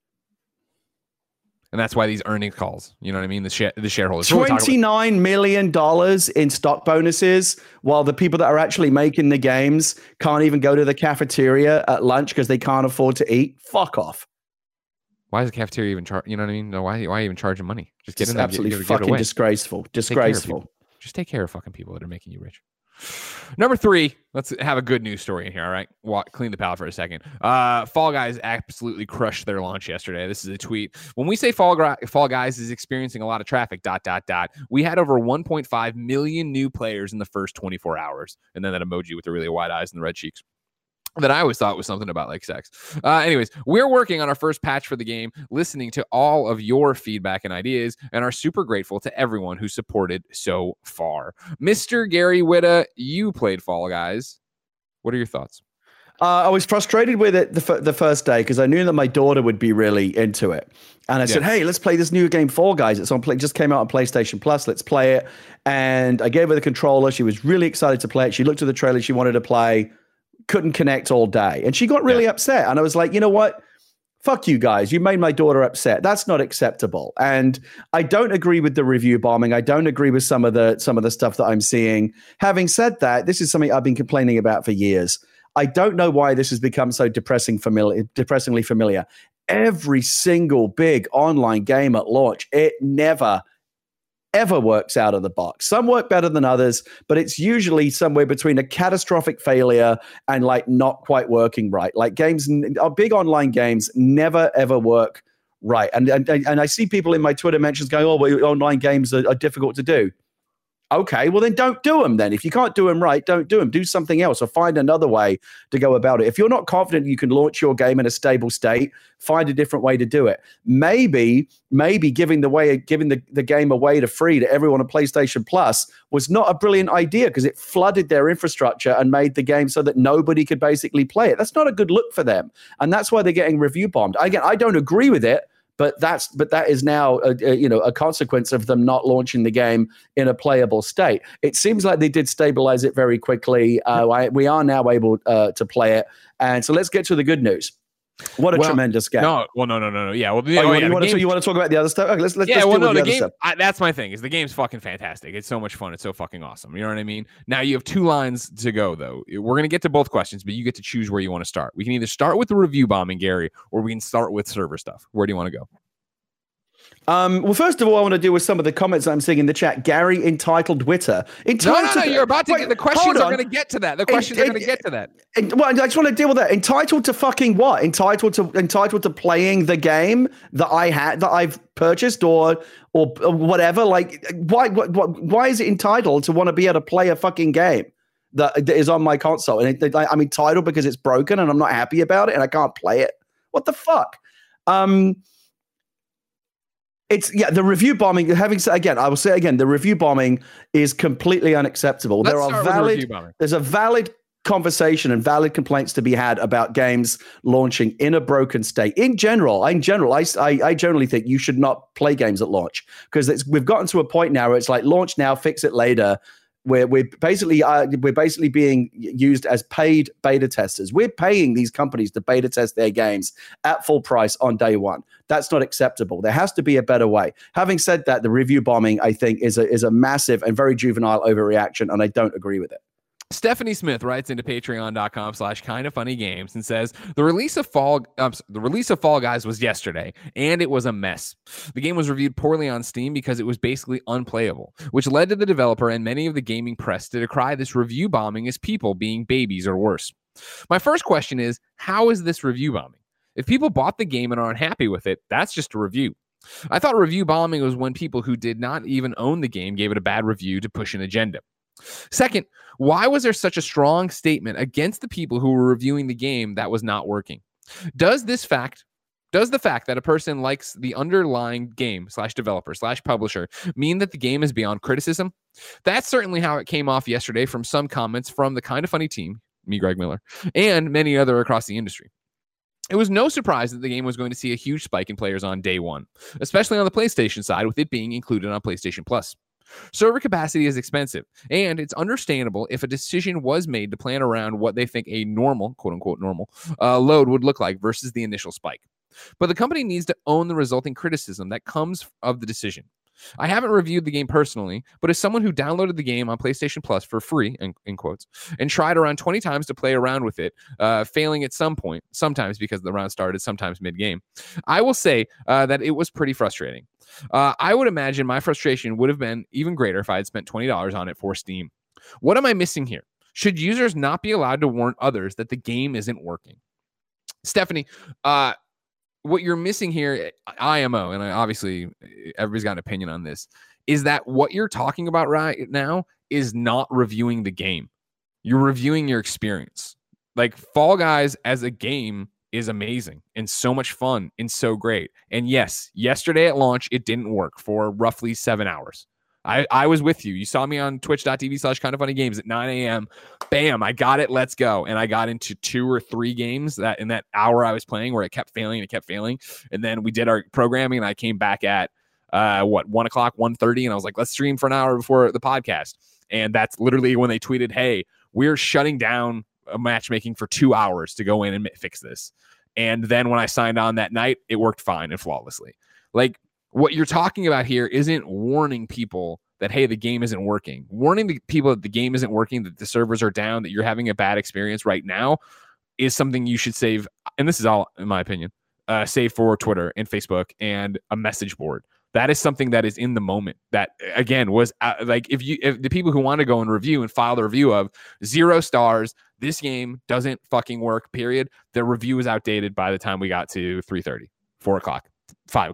And that's why these earnings calls, you know what I mean? The, share, the shareholders. twenty-nine million dollars in stock bonuses, while the people that are actually making the games can't even go to the cafeteria at lunch because they can't afford to eat. Fuck off. Why is the cafeteria even charge? You know what I mean? No, why, why even charging money? Just get it's in there. Absolutely get, get, fucking get disgraceful. Disgraceful. Just take care of fucking people that are making you rich. Number three, let's have a good news story in here, all right? Walk, clean the palate for a second. Uh, Fall Guys absolutely crushed their launch yesterday. This is a tweet. When we say Fall, Fall Guys is experiencing a lot of traffic, dot, dot, dot, we had over one point five million new players in the first twenty-four hours. And then that emoji with the really wide eyes and the red cheeks that I always thought was something about like sex. Uh, anyways, we're working on our first patch for the game, listening to all of your feedback and ideas, and are super grateful to everyone who supported so far. Mister Gary Whitta, you played Fall Guys. What are your thoughts? Uh, I was frustrated with it the, f- the first day because I knew that my daughter would be really into it. And I yeah. said, hey, let's play this new game, Fall Guys. It's on play- just came out on PlayStation Plus. Let's play it. And I gave her the controller. She was really excited to play it. She looked at the trailer. She wanted to play. Couldn't connect all day. And she got really yeah. upset. And I was like, you know what? Fuck you guys. You made my daughter upset. That's not acceptable. And I don't agree with the review bombing. I don't agree with some of the some of the stuff that I'm seeing. Having said that, this is something I've been complaining about for years. I don't know why this has become so depressing familiar, depressingly familiar. Every single big online game at launch, it never ever works out of the box. Some work better than others, but it's usually somewhere between a catastrophic failure and like not quite working right. Like games, big online games never ever work right. And and, and I see people in my Twitter mentions going, oh, well, online games are, are difficult to do. Okay, well then don't do them then. If you can't do them right, don't do them. Do something else or find another way to go about it. If you're not confident you can launch your game in a stable state, find a different way to do it. Maybe, maybe giving the way giving the, the game away to free to everyone on PlayStation Plus was not a brilliant idea because it flooded their infrastructure and made the game so that nobody could basically play it. That's not a good look for them. And that's why they're getting review bombed. Again, I don't agree with it. But that's but that is now a, a, you know a consequence of them not launching the game in a playable state. It seems like they did stabilize it very quickly. Uh, I, we are now able uh, to play it, and so let's get to the good news. What a well, tremendous game! No, well, no, no, no, no. Yeah, well, oh, you, oh, want, yeah, you, want game, to, you want to talk about the other stuff? Okay, let's let's. Yeah, let's well, deal no, with the, the game. I, that's my thing. Is the game's fucking fantastic. It's so much fun. It's so fucking awesome. You know what I mean? Now you have two lines to go though. We're gonna get to both questions, but you get to choose where you want to start. We can either start with the review bombing, Gary, or we can start with server stuff. Where do you want to go? Um, well, first of all, I want to deal with some of the comments I'm seeing in the chat. Gary entitled Witter. Entitled no, no, no, you're about to wait, get the questions are going to get to that. The questions it, are going to get to that. It, well, I just want to deal with that. Entitled to fucking what? Entitled to entitled to playing the game that I had that I've purchased or or, or whatever. Like, why? What, what? Why is it entitled to want to be able to play a fucking game that, that is on my console? And it, I'm entitled because it's broken and I'm not happy about it and I can't play it. What the fuck? Um. It's yeah, the review bombing. Having said again, I will say again, the review bombing is completely unacceptable. Let's there are valid. There's a valid conversation and valid complaints to be had about games launching in a broken state. In general, in general, I I, I generally think you should not play games at launch because we've gotten to a point now where it's like launch now, fix it later. We're we're basically uh, we're basically being used as paid beta testers. We're paying these companies to beta test their games at full price on day one. That's not acceptable. There has to be a better way. Having said that, the review bombing I think is a is a massive and very juvenile overreaction, and I don't agree with it. Stephanie Smith writes into patreon.com slash kind of funny games and says the release of Fall um, the release of Fall Guys was yesterday and it was a mess. The game was reviewed poorly on Steam because it was basically unplayable, which led to the developer and many of the gaming press to decry this review bombing as people being babies or worse. My first question is, how is this review bombing? If people bought the game and are unhappy with it, that's just a review. I thought review bombing was when people who did not even own the game gave it a bad review to push an agenda. Second, why was there such a strong statement against the people who were reviewing the game that was not working? Does this fact, does the fact that a person likes the underlying game slash developer slash publisher mean that the game is beyond criticism? That's certainly how it came off yesterday from some comments from the Kind of Funny team, me, Greg Miller, and many other across the industry. It was no surprise that the game was going to see a huge spike in players on day one, especially on the PlayStation side with it being included on PlayStation Plus. Server capacity is expensive, and it's understandable if a decision was made to plan around what they think a normal, quote-unquote normal, uh, load would look like versus the initial spike. But the company needs to own the resulting criticism that comes of the decision. I haven't reviewed the game personally, but as someone who downloaded the game on PlayStation Plus for free, in, in quotes, and tried around twenty times to play around with it, uh, failing at some point, sometimes because the round started, sometimes mid-game, I will say uh, that it was pretty frustrating. Uh, I would imagine my frustration would have been even greater if I had spent twenty dollars on it for Steam. What am I missing here? Should users not be allowed to warn others that the game isn't working? Stephanie, uh, what you're missing here, I M O, and I, obviously everybody's got an opinion on this, is that what you're talking about right now is not reviewing the game. You're reviewing your experience. Like Fall Guys as a game is amazing and so much fun and so great. And yes, yesterday at launch, it didn't work for roughly seven hours. I, I was with you. You saw me on twitch.tv slash kind of funny games at nine a.m. Bam, I got it. Let's go. And I got into two or three games that in that hour I was playing where it kept failing and it kept failing. And then we did our programming and I came back at uh, what, one o'clock, one thirty. And I was like, let's stream for an hour before the podcast. And that's literally when they tweeted, hey, we're shutting down a matchmaking for two hours to go in and fix this. And then when I signed on that night, it worked fine and flawlessly. Like, what you're talking about here isn't warning people that, hey, the game isn't working. Warning the people that the game isn't working, that the servers are down, that you're having a bad experience right now is something you should save. And this is all, in my opinion, uh, save for Twitter and Facebook and a message board. That is something that is in the moment. That, again, was uh, like if you if the people who want to go and review and file the review of zero stars, this game doesn't fucking work, period. Their review was outdated by the time we got to three thirty, four o'clock, five o'clock.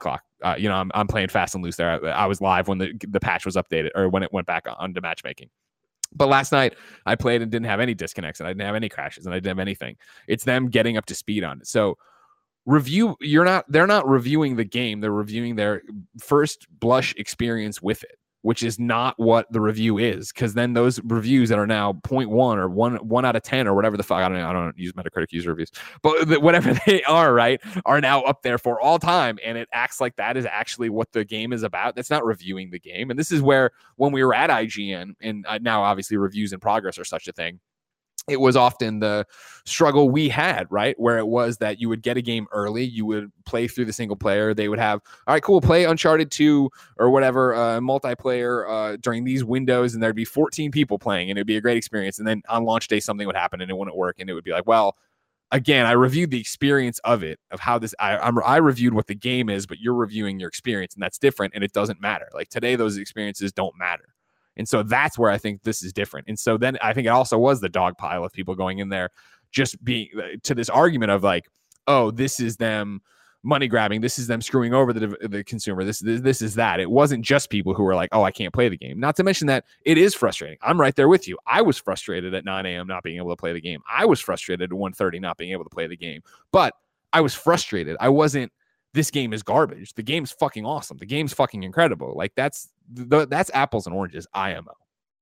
uh, you know, I'm I'm playing fast and loose there. I, I was live when the the patch was updated or when it went back on to matchmaking. But last night I played and didn't have any disconnects and I didn't have any crashes and I didn't have anything. It's them getting up to speed on it. So review, you're not, they're not reviewing the game. They're reviewing their first blush experience with it, which is not what the review is. Cause then those reviews that are now zero point one or one, one out of ten or whatever the fuck, I don't I don't use Metacritic user reviews, but whatever they are, right, are now up there for all time. And it acts like that is actually what the game is about. That's not reviewing the game. And this is where, when we were at I G N, and now obviously reviews in progress are such a thing, it was often the struggle we had, right? Where it was that you would get a game early, you would play through the single player. They would have, all right, cool, play Uncharted two or whatever, uh, multiplayer uh, during these windows, and there'd be fourteen people playing, and it'd be a great experience. And then on launch day, something would happen and it wouldn't work. And it would be like, well, again, I reviewed the experience of it, of how this, I, I'm, I reviewed what the game is, but you're reviewing your experience, and that's different, and it doesn't matter. Like today, those experiences don't matter. And so that's where I think this is different. And so then I think it also was the dog pile of people going in there just being to this argument of like, oh, this is them money grabbing. This is them screwing over the, the consumer. This, this, this is that. It wasn't just people who were like, oh, I can't play the game. Not to mention that it is frustrating. I'm right there with you. I was frustrated at nine a.m. not being able to play the game. I was frustrated at one thirty not being able to play the game. But I was frustrated. I wasn't, this game is garbage. The game's fucking awesome. The game's fucking incredible. Like that's the, that's apples and oranges. I M O.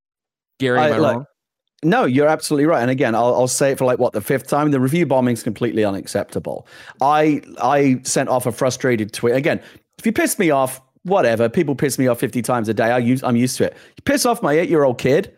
Gary, am I, I like, wrong? No, you're absolutely right. And again, I'll, I'll say it for like what the fifth time. The review bombing is completely unacceptable. I I sent off a frustrated tweet. Again, if you piss me off, whatever. People piss me off fifty times a day. I use I'm used to it. You piss off my eight-year-old kid,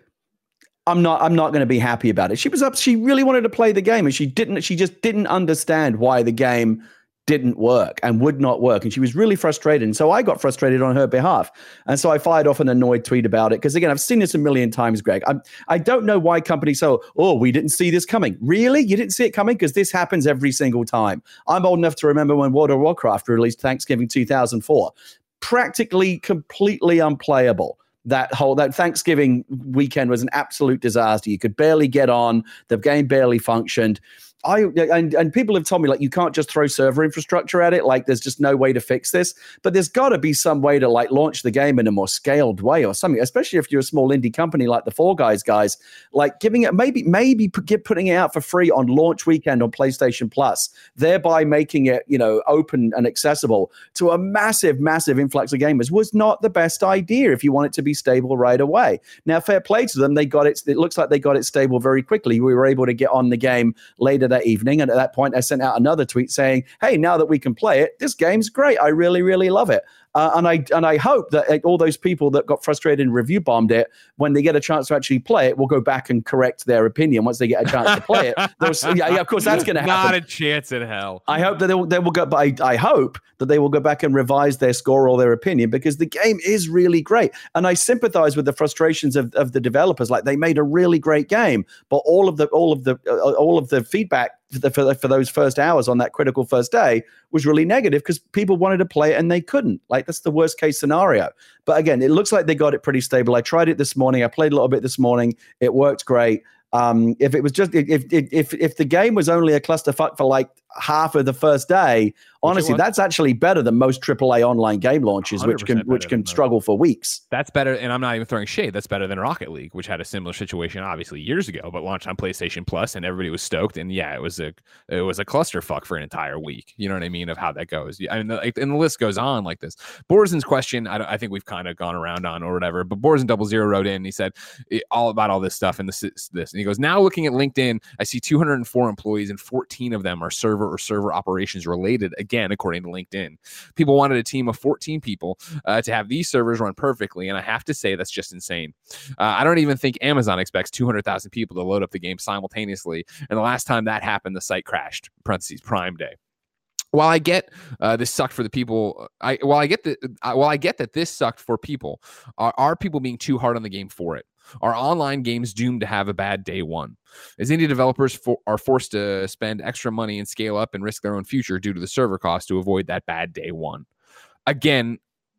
I'm not I'm not going to be happy about it. She was up. She really wanted to play the game, and she didn't. She just didn't understand why the game didn't work and would not work. And she was really frustrated. And so I got frustrated on her behalf. And so I fired off an annoyed tweet about it. Because again, I've seen this a million times, Greg. I'm, I don't know why companies say, oh, we didn't see this coming. Really? You didn't see it coming? Because this happens every single time. I'm old enough to remember when World of Warcraft released Thanksgiving two thousand four. Practically completely unplayable. That whole that Thanksgiving weekend was an absolute disaster. You could barely get on. The game barely functioned. I and, and people have told me like you can't just throw server infrastructure at it. Like there's just no way to fix this. But there's got to be some way to like launch the game in a more scaled way or something. Especially if you're a small indie company like the Fall Guys guys, like giving it maybe maybe get putting it out for free on launch weekend on PlayStation Plus, thereby making it you know open and accessible to a massive massive influx of gamers was not the best idea if you want it to be stable right away. Now, fair play to them. They got it. It looks like they got it stable very quickly. We were able to get on the game later that evening. And at that point, I sent out another tweet saying, hey, now that we can play it, this game's great. I really, really love it. Uh, and I and I hope that uh, all those people that got frustrated and review bombed it, when they get a chance to actually play it, will go back and correct their opinion once they get a chance to play it. Those, yeah, yeah, of course, that's going to happen. Not a chance in hell. I hope that they will, they will go. But I, I hope that they will go back and revise their score or their opinion because the game is really great. And I sympathize with the frustrations of, of the developers. Like they made a really great game, but all of the all of the uh, all of the feedback for, the, for, for those first hours on that critical first day was really negative because people wanted to play it and they couldn't. Like that's the worst case scenario. But again, it looks like they got it pretty stable. I tried it this morning. I played a little bit this morning. It worked great. Um, if it was just if if if if the game was only a clusterfuck for like half of the first day, honestly, that's actually better than most triple A online game launches, which can which can struggle for weeks. That's better, and I'm not even throwing shade. That's better than Rocket League, which had a similar situation, obviously years ago, but launched on PlayStation Plus, and everybody was stoked. And yeah, it was a it was a clusterfuck for an entire week. You know what I mean? Of how that goes. I mean, the, and the list goes on like this. Borzen's question, I, don't, I think we've kind of gone around on or whatever. But Borzen Double Zero wrote in. And he said it, all about all this stuff and this this, and he goes, now looking at LinkedIn, I see two hundred four employees, and fourteen of them are server or server operations related. Again, according to LinkedIn, people wanted a team of fourteen people uh, to have these servers run perfectly, and I have to say that's just insane. Uh, I don't even think Amazon expects two hundred thousand people to load up the game simultaneously, and the last time that happened, the site crashed. Parentheses Prime Day. While I get uh, this sucked for the people, I while I get that uh, while I get that this sucked for people, are, are people being too hard on the game for it? Are online games doomed to have a bad day one? As indie developers for, are forced to spend extra money and scale up and risk their own future due to the server cost to avoid that bad day one? Again,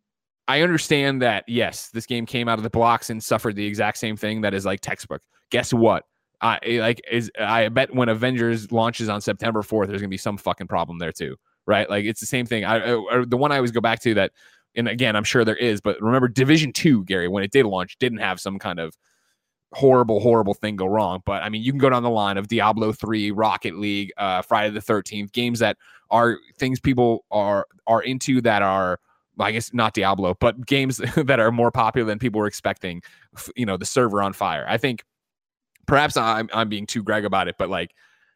I understand that, yes, this game came out of the blocks and suffered the exact same thing that is like textbook. Guess what? I like is I bet when Avengers launches on September fourth, there's gonna be some fucking problem there too. right? Like it's the same thing. I, I the one I always go back to that, and again, I'm sure there is, but remember Division two, Gary, when it did launch, didn't have some kind of horrible, horrible thing go wrong. But I mean, you can go down the line of Diablo three, Rocket League, uh, Friday the thirteenth, games that are things people are are into that are, I guess not Diablo, but games that are more popular than people were expecting. You know, the server on fire. I think perhaps I'm I'm being too Greg about it, but like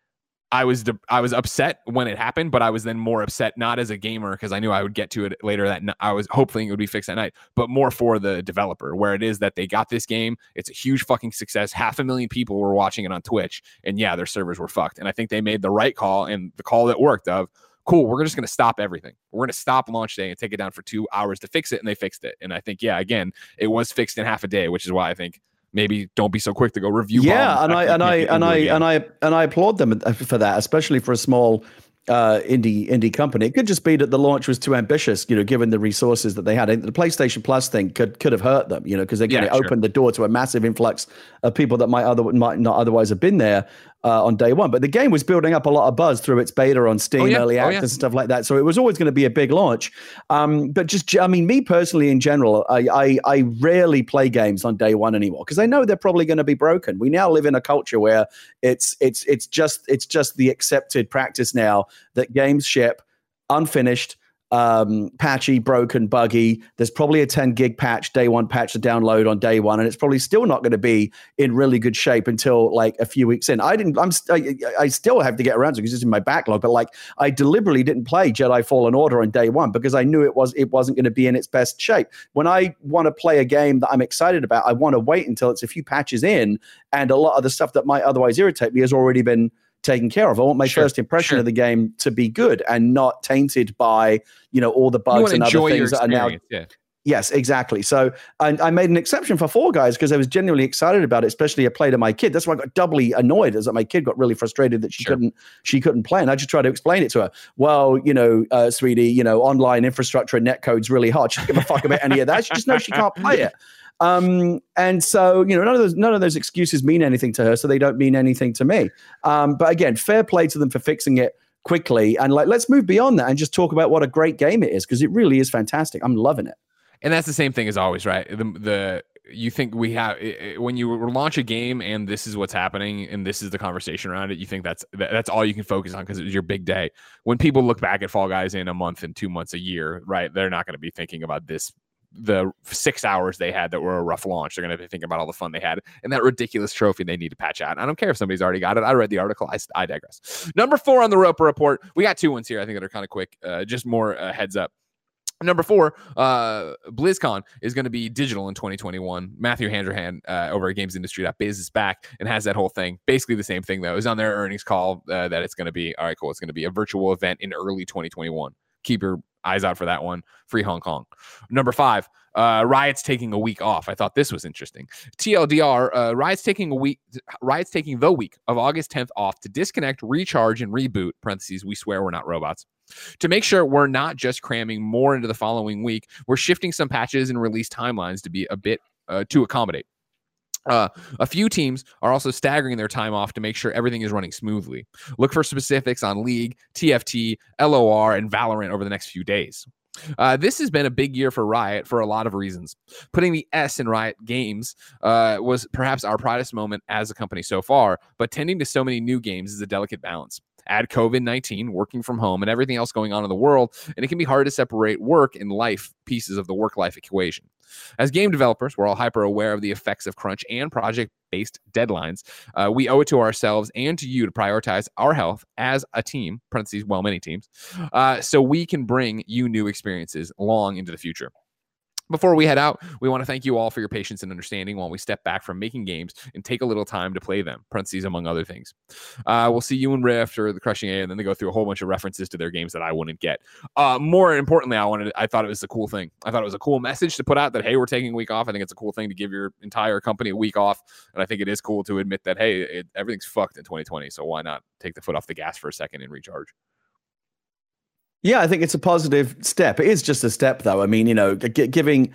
I was I was upset when it happened, but I was then more upset not as a gamer because I knew I would get to it later that I was hoping it would be fixed that night, but more for the developer, where it is that they got this game. It's a huge fucking success. Half a million people were watching it on Twitch, and yeah, their servers were fucked. And I think they made the right call, and the call that worked of, cool, we're just going to stop everything. We're going to stop launch day and take it down for two hours to fix it, and they fixed it. And I think, yeah, again, it was fixed in half a day, which is why I think maybe don't be so quick to go review. Yeah, and I and I and I and I and I applaud them for that, especially for a small uh, indie indie company. It could just be that the launch was too ambitious, you know, given the resources that they had. The PlayStation Plus thing could could have hurt them, you know, because they yeah, sure. opened the door to a massive influx of people that might other might not otherwise have been there uh, on day one. But the game was building up a lot of buzz through its beta on Steam, oh, yeah. early access, oh, yeah. and stuff like that. So it was always going to be a big launch. Um, but just, I mean, me personally, in general, I I, I rarely play games on day one anymore because I know they're probably going to be broken. We now live in a culture where it's it's it's just it's just the accepted practice now that games ship unfinished, um, patchy, broken, buggy. There's probably a ten gig patch, day one patch to download on day one, and it's probably still not going to be in really good shape until like a few weeks in. I didn't. I'm. I, I still have to get around to it because it's in my backlog. But like, I deliberately didn't play Jedi Fallen Order on day one because I knew it was it wasn't going to be in its best shape. When I want to play a game that I'm excited about, I want to wait until it's a few patches in, and a lot of the stuff that might otherwise irritate me has already been taken care of. I want my sure, first impression sure. of the game to be good and not tainted by, you know, all the bugs and other things that are now. Yeah. Yes, exactly. So I, I made an exception for Fall Guys because I was genuinely excited about it, especially I played to my kid. That's why I got doubly annoyed, is that my kid got really frustrated that she sure. couldn't she couldn't play. And I just tried to explain it to her. Well, you know, uh, sweetie, you know, online infrastructure and netcode's really hard. She doesn't give a fuck about any of that. She just knows she can't play it. Um, and so, you know, none of those, none of those excuses mean anything to her, so they don't mean anything to me. Um, but again, fair play to them for fixing it quickly. And like, let's move beyond that and just talk about what a great game it is, because it really is fantastic. I'm loving it. And that's the same thing as always, right? The, the you think we have when you launch a game and this is what's happening and this is the conversation around it, you think that's that's all you can focus on because it was your big day. When people look back at Fall Guys in a month and two months, a year, right? They're not going to be thinking about this. The six hours they had that were a rough launch. They're going to be thinking about all the fun they had and that ridiculous trophy they need to patch out. I don't care if somebody's already got it. I read the article. I, I digress. Number four on the Roper Report. We got two ones here. I think that are kind of quick. Uh, just more uh, heads up. Number four, uh, BlizzCon is going to be digital in twenty twenty-one. Matthew Handrahan uh, over at games industry dot biz is back and has that whole thing. Basically the same thing, though. It was on their earnings call uh, that it's going to be, all right, cool. It's going to be a virtual event in early twenty twenty-one. Keep your eyes out for that one. Free Hong Kong. Number five, uh, Riot's taking a week off. I thought this was interesting. T L D R, uh, Riot's taking a week. Riot's taking the week of August tenth off to disconnect, recharge, and reboot. Parentheses. We swear we're not robots. To make sure we're not just cramming more into the following week, we're shifting some patches and release timelines to be a bit uh, to accommodate. Uh, a few teams are also staggering their time off to make sure everything is running smoothly. Look for specifics on League, T F T, L O R, and Valorant over the next few days. Uh, this has been a big year for Riot for a lot of reasons. Putting the S in Riot Games uh, was perhaps our proudest moment as a company so far, but tending to so many new games is a delicate balance. Add COVID nineteen, working from home, and everything else going on in the world, and it can be hard to separate work and life pieces of the work-life equation. As game developers, we're all hyper aware of the effects of crunch and project-based deadlines. Uh, we owe it to ourselves and to you to prioritize our health as a team, parentheses, well, many teams, uh, so we can bring you new experiences long into the future. Before we head out, we want to thank you all for your patience and understanding while we step back from making games and take a little time to play them, parentheses, among other things. Uh, we'll see you in Rift or the Crushing A, and then they go through a whole bunch of references to their games that I wouldn't get. Uh, more importantly, I wanted, I thought it was a cool thing. I thought it was a cool message to put out that, hey, we're taking a week off. I think it's a cool thing to give your entire company a week off. And I think it is cool to admit that, hey, it, everything's fucked in twenty twenty. So why not take the foot off the gas for a second and recharge? Yeah, I think it's a positive step. It is just a step, though. I mean, you know, g- giving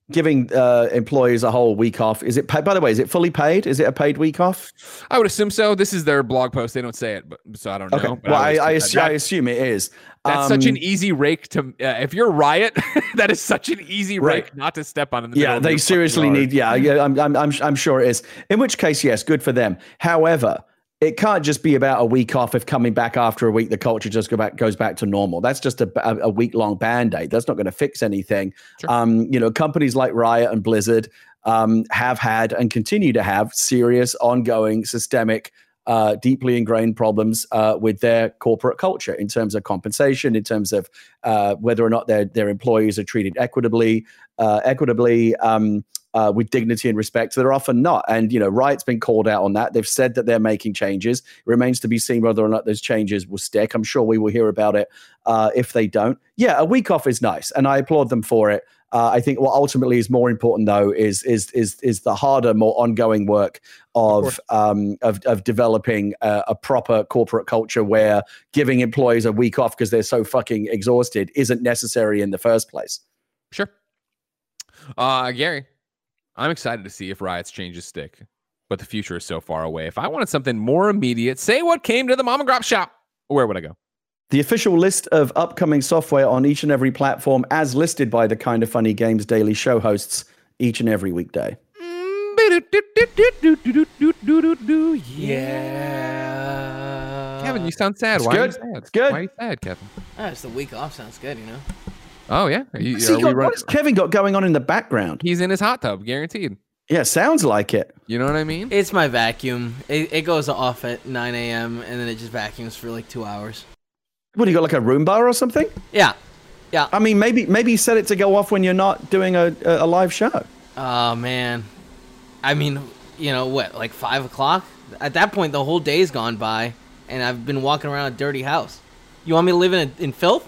giving uh, employees a whole week off. Is it, by the way, is it fully paid? Is it a paid week off? I would assume so. This is their blog post. They don't say it, but so I don't know. Okay. But well, I, I, assume, that, I assume it is. That's um, such an easy rake to, uh, if you're Riot, that is such an easy rake right. not to step on. In the yeah, they seriously need, yeah, yeah, I'm, I'm, I'm, I'm sure it is. In which case, yes, good for them. However, it can't just be about a week off if coming back after a week, the culture just go back, goes back to normal. That's just a, a, a week-long Band-Aid. That's not going to fix anything. Sure. Um, you know, companies like Riot and Blizzard um, have had and continue to have serious, ongoing, systemic Uh, deeply ingrained problems uh, with their corporate culture in terms of compensation, in terms of uh, whether or not their their employees are treated equitably, uh, equitably um, uh, with dignity and respect. They're often not, and you know, Riot's been called out on that. They've said that they're making changes. It remains to be seen whether or not those changes will stick. I'm sure we will hear about it uh, if they don't. Yeah, a week off is nice, and I applaud them for it. Uh, I think what ultimately is more important, though, is is is is the harder, more ongoing work of of um, of, of developing a, a proper corporate culture where giving employees a week off because they're so fucking exhausted isn't necessary in the first place. Sure, uh, Gary, I'm excited to see if Riot's changes stick, but the future is so far away. If I wanted something more immediate, say what came to the Mom and Grop shop, where would I go? The official list of upcoming software on each and every platform as listed by the Kind of Funny Games Daily show hosts each and every weekday. Yeah. Kevin, you sound sad. It's Why good. are you sad? It's good. Why are you sad, Kevin? Oh, it's the week off sounds good, you know? Oh, yeah? Are you, See, are God, run- what has Kevin got going on in the background? He's in his hot tub, guaranteed. Yeah, sounds like it. You know what I mean? It's my vacuum. It, it goes off at nine a.m. and then it just vacuums for like two hours. What, you got like a Roomba or something? Yeah. Yeah. I mean, maybe maybe set it to go off when you're not doing a, a, a live show. Oh, man. I mean, you know, what, like five o'clock? At that point, the whole day's gone by, and I've been walking around a dirty house. You want me to live in, a, in filth?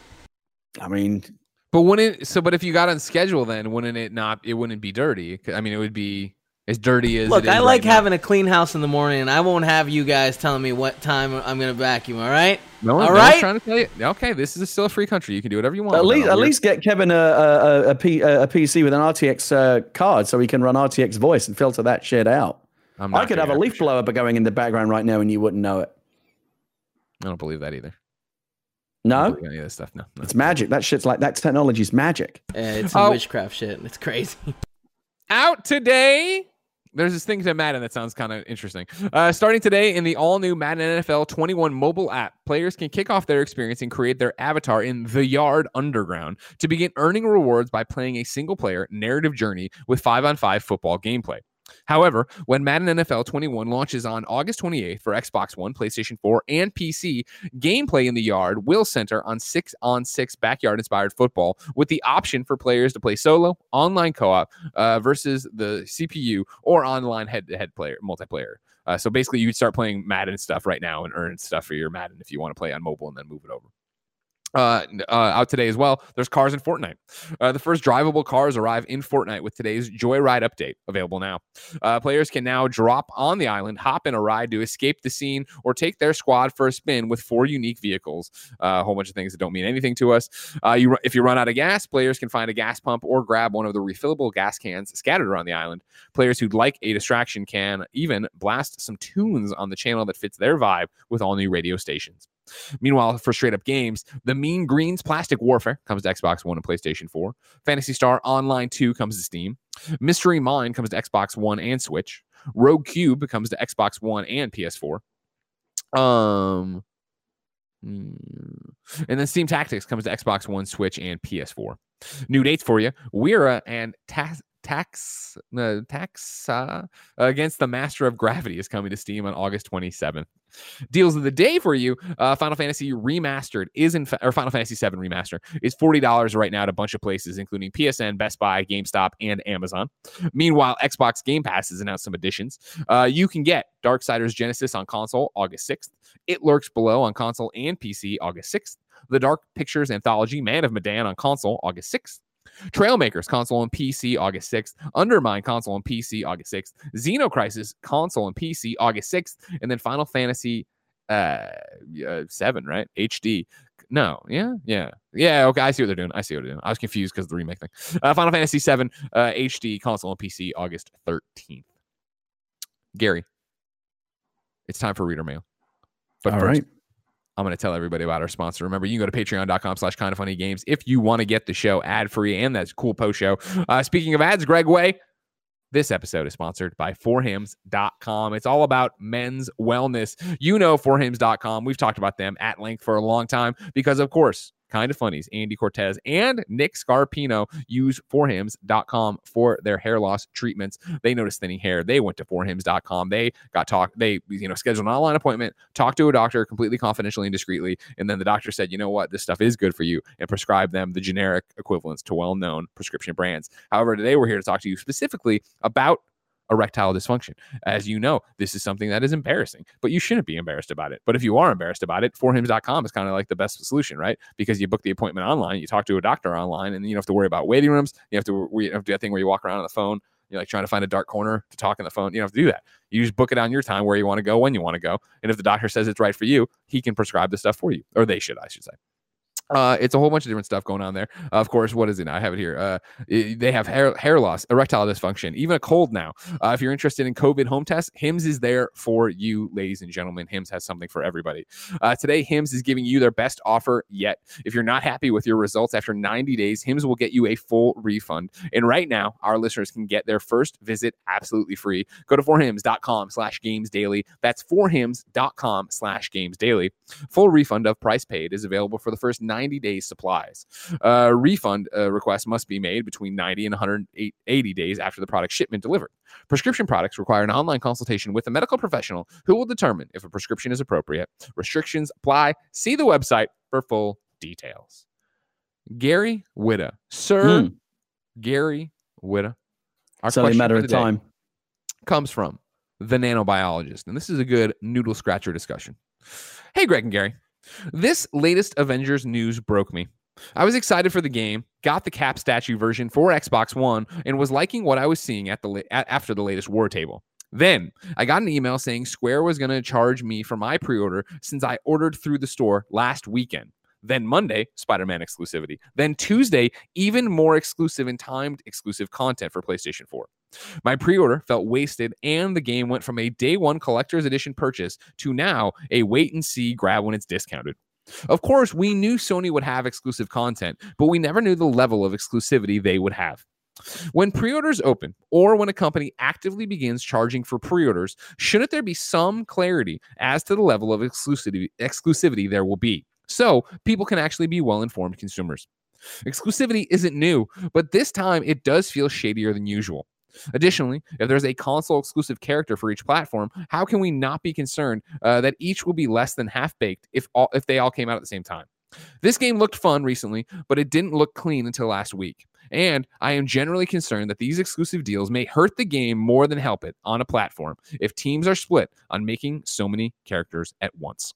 I mean... But wouldn't so? But if you got on schedule, then wouldn't it not? It wouldn't be dirty. I mean, it would be as dirty as. Look, it is I like right having now. a clean house in the morning, and I won't have you guys telling me what time I'm going to vacuum. All right? No one, all no right? one's trying to tell you. Okay, this is still a free country. You can do whatever you want. At least, at We're, least get Kevin a a, a, P, a P C with an R T X uh, card, so he can run R T X voice and filter that shit out. I'm not I could have a leaf sure. blower going in the background right now, and you wouldn't know it. I don't believe that either. No, any of this stuff. No, no, it's magic. That shit's like that technology's magic. Yeah, it's some oh. witchcraft shit. It's crazy. Out today. There's this thing to Madden that sounds kind of interesting. Uh, starting today in the all-new Madden N F L twenty-one mobile app, players can kick off their experience and create their avatar in the Yard Underground to begin earning rewards by playing a single-player narrative journey with five-on-five football gameplay. However, when Madden N F L twenty-one launches on August twenty-eighth for Xbox One, PlayStation four, and P C, gameplay in the Yard will center on six-on-six backyard-inspired football with the option for players to play solo, online co-op uh, versus the C P U, or online head-to-head player multiplayer. Uh, so basically, you could start playing Madden stuff right now and earn stuff for your Madden if you want to play on mobile and then move it over. Uh, uh, out today as well, there's cars in Fortnite. Uh, the first drivable cars arrive in Fortnite with today's Joyride update available now. Uh, players can now drop on the island, hop in a ride to escape the scene, or take their squad for a spin with four unique vehicles. Uh, a whole bunch of things that don't mean anything to us. Uh, you, if you run out of gas, players can find a gas pump or grab one of the refillable gas cans scattered around the island. Players who'd like a distraction can even blast some tunes on the channel that fits their vibe with all new radio stations. Meanwhile, for straight up games, the Mean Greens Plastic Warfare comes to Xbox One and PlayStation four. Phantasy Star Online two comes to Steam. Mystery Mine comes to Xbox One and Switch. Rogue Cube comes to Xbox One and P S four. Um, and then Steam Tactics comes to Xbox One, Switch, and P S four. New dates for you: Weira and Tas. Tax uh, tax uh, against the Master of Gravity is coming to Steam on August twenty-seventh. Deals of the day for you: uh, Final Fantasy Remastered is in fa- or Final Fantasy seven Remaster is forty dollars right now at a bunch of places, including P S N, Best Buy, GameStop, and Amazon. Meanwhile, Xbox Game Pass has announced some additions. Uh, you can get Darksiders Genesis on console August sixth. It Lurks Below on console and P C August sixth. The Dark Pictures Anthology Man of Medan on console August sixth. Trailmakers console and P C August sixth, Undermine console and P C August sixth, Xenocrisis console and P C August sixth, and then Final Fantasy uh, uh seven, right? H D No, yeah, yeah, yeah. Okay, I see what they're doing. I see what they're doing. I was confused because of the remake thing. Uh, Final Fantasy seven uh, H D console and P C August thirteenth. Gary, it's time for reader mail. But All first, right. I'm going to tell everybody about our sponsor. Remember, you can go to patreon.com slash kind of funny games if you want to get the show ad free and that's cool post show. Uh, speaking of ads, Greg Way. This episode is sponsored by four hims dot com. It's all about men's wellness. You know four hims dot com. We've talked about them at length for a long time because, of course, Kind of Funnies, Andy Cortez and Nick Scarpino use four hims dot com for their hair loss treatments. They noticed thinning hair. They went to four hims dot com. They got talk. They, you know, scheduled an online appointment, talked to a doctor completely confidentially and discreetly. And then the doctor said, you know what, this stuff is good for you, and prescribed them the generic equivalents to well-known prescription brands. However, today we're here to talk to you specifically about erectile dysfunction. As you know, this is something that is embarrassing, but you shouldn't be embarrassed about it. But if you are embarrassed about it, four hims dot com is kind of like the best solution, right? Because you book the appointment online, you talk to a doctor online, and you don't have to worry about waiting rooms. You have to, you have to do that thing where you walk around on the phone. You're like trying to find a dark corner to talk on the phone. You don't have to do that. You just book it on your time where you want to go, when you want to go. And if the doctor says it's right for you, he can prescribe the stuff for you, or they should, I should say. Uh, it's a whole bunch of different stuff going on there. Uh, of course, what is it now? I have it here. Uh, it, they have hair, hair loss, erectile dysfunction, even a cold now. Uh, if you're interested in COVID home tests, Hims is there for you, ladies and gentlemen. Hims has something for everybody. Uh, today, Hims is giving you their best offer yet. If you're not happy with your results after ninety days, Hims will get you a full refund. And right now, our listeners can get their first visit absolutely free. Go to four hims dot com slash games daily. That's four hims dot com slash games daily. Full refund of price paid is available for the first ninety days supplies. Uh, refund uh, request must be made between ninety and one hundred eighty days after the product shipment delivered. Prescription products require an online consultation with a medical professional who will determine if a prescription is appropriate. Restrictions apply. See the website for full details. Gary Whitta. Sir mm. Gary Whitta. It's only a matter of time. Comes from the nanobiologist. And this is a good noodle scratcher discussion. Hey, Greg and Gary. This latest Avengers news broke me. I was excited for the game, got the Cap statue version for Xbox One, and was liking what I was seeing at the la- at, after the latest war table. Then I got an email saying Square was going to charge me for my pre-order since I ordered through the store last weekend. Then Monday, Spider-Man exclusivity. Then Tuesday, even more exclusive and timed exclusive content for PlayStation four. My pre-order felt wasted, and the game went from a day one collector's edition purchase to now a wait-and-see grab when it's discounted. Of course, we knew Sony would have exclusive content, but we never knew the level of exclusivity they would have. When pre-orders open, or when a company actively begins charging for pre-orders, shouldn't there be some clarity as to the level of exclusivity, exclusivity there will be, so people can actually be well-informed consumers? Exclusivity isn't new, but this time it does feel shadier than usual. Additionally, if there's a console exclusive character for each platform, how can we not be concerned uh, that each will be less than half-baked if all, if they all came out at the same time? This game looked fun recently, but it didn't look clean until last week. And I am generally concerned that these exclusive deals may hurt the game more than help it on a platform if teams are split on making so many characters at once.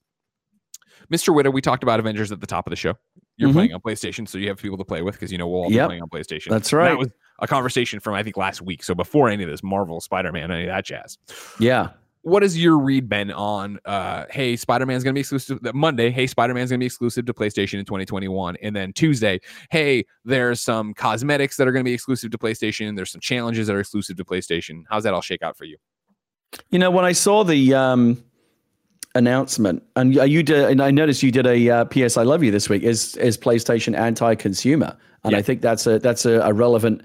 Mister Whitta, we talked about Avengers at the top of the show. You're mm-hmm. playing on PlayStation, so you have people to play with because, you know, we'll all yep. be playing on PlayStation. That's right. And that was a conversation from, I think, last week. So before any of this Marvel, Spider-Man, any of that jazz. Yeah. What has your read been on, uh, hey, Spider-Man's going to be exclusive Monday. Hey, Spider-Man's going to be exclusive to PlayStation in twenty twenty-one. And then Tuesday, hey, there's some cosmetics that are going to be exclusive to PlayStation. There's some challenges that are exclusive to PlayStation. How's that all shake out for you? You know, when I saw the um, announcement, and you did, and I noticed you did a uh, P S I Love You this week, is is PlayStation anti-consumer? And yeah. I think that's a that's a, a relevant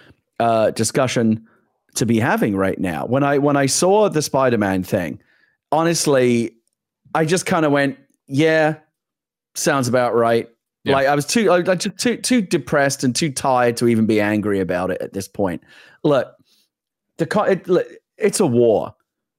uh, discussion to be having right now. When I when I saw the Spider-Man thing, honestly, I just kind of went, yeah, sounds about right. Yeah. Like I was too I, I, too too depressed and too tired to even be angry about it at this point. Look, the it, it's a war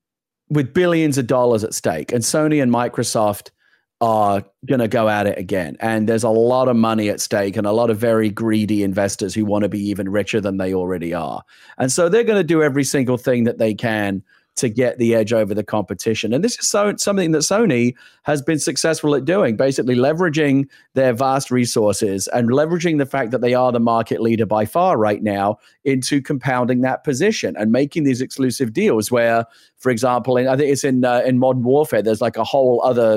with billions of dollars at stake, and Sony and Microsoft are going to go at it again. And there's a lot of money at stake and a lot of very greedy investors who want to be even richer than they already are. And so they're going to do every single thing that they can to get the edge over the competition. And this is so something that Sony has been successful at doing, basically leveraging their vast resources and leveraging the fact that they are the market leader by far right now into compounding that position and making these exclusive deals where, for example, in, I think it's in uh, in Modern Warfare, there's like a whole other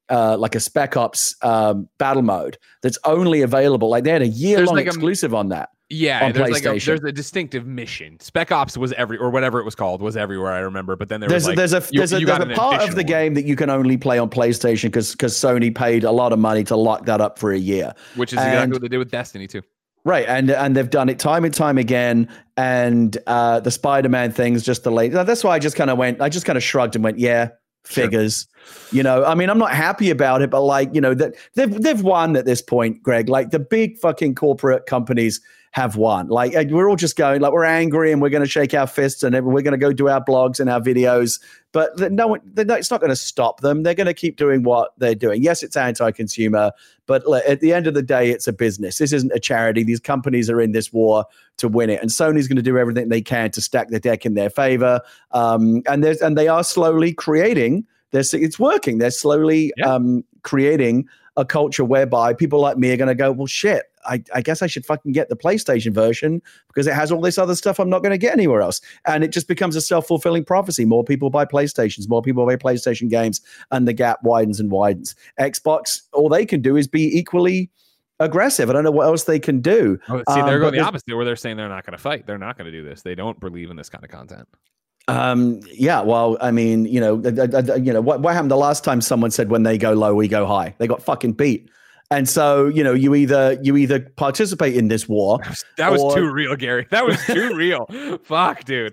uh, like a Spec Ops um, battle mode that's only available. Like they had a year long like exclusive a, on that. Yeah, on there's PlayStation. like a, there's a distinctive mission. Spec Ops was every or whatever it was called was everywhere. I remember, but then there there's was like there's a you, there's a, you there's a part of the one. game that you can only play on PlayStation because because Sony paid a lot of money to lock that up for a year, which is and, exactly what they did with Destiny too. Right, and and they've done it time and time again. And uh, the Spider-Man thing's just the late. That's why I just kind of went. I just kind of shrugged and went, "Yeah, figures." Sure. You know, I mean, I'm not happy about it, but like, you know, that they've they've won at this point, Greg. Like the big fucking corporate companies have won. Like we're all just going, like we're angry and we're going to shake our fists and we're going to go do our blogs and our videos. But no one, it's not going to stop them. They're going to keep doing what they're doing. Yes, it's anti-consumer, but at the end of the day, it's a business. This isn't a charity. These companies are in this war to win it, and Sony's going to do everything they can to stack the deck in their favor. Um, and there's and they are slowly creating. There's it's working. They're slowly yeah. um, creating a culture whereby people like me are going to go, well, shit, I, I guess I should fucking get the PlayStation version because it has all this other stuff I'm not going to get anywhere else. And it just becomes a self-fulfilling prophecy. More people buy PlayStations, more people buy PlayStation games, and the gap widens and widens. Xbox, all they can do is be equally aggressive. I don't know what else they can do. Oh, see, they're um, going the opposite where they're saying they're not going to fight. They're not going to do this. They don't believe in this kind of content. Um, yeah, well, I mean, you know, uh, uh, you know, what, what happened the last time someone said when they go low, we go high? They got fucking beat. And so, you know, you either you either participate in this war. That was, that was or, too real, Gary. That was too real. Fuck, dude.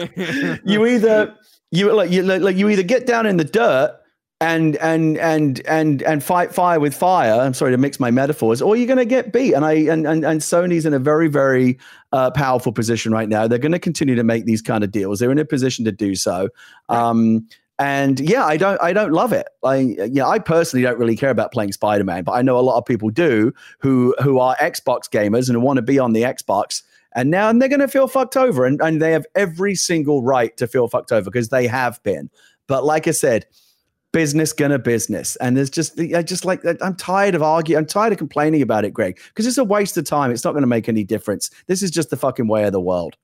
you either you like you like you either get down in the dirt and and and and and fight fire with fire. I'm sorry to mix my metaphors, or you're going to get beat. And I and and, and Sony's in a very very uh, powerful position right now. They're going to continue to make these kind of deals. They're in a position to do so. Um, And yeah, I don't, I don't love it. Like, yeah, I personally don't really care about playing Spider-Man, but I know a lot of people do who who are Xbox gamers and want to be on the Xbox. And now they're going to feel fucked over, and, and they have every single right to feel fucked over because they have been. But like I said, business gonna business, and there's just, I just like, I'm tired of arguing. I'm tired of complaining about it, Greg, because it's a waste of time. It's not going to make any difference. This is just the fucking way of the world.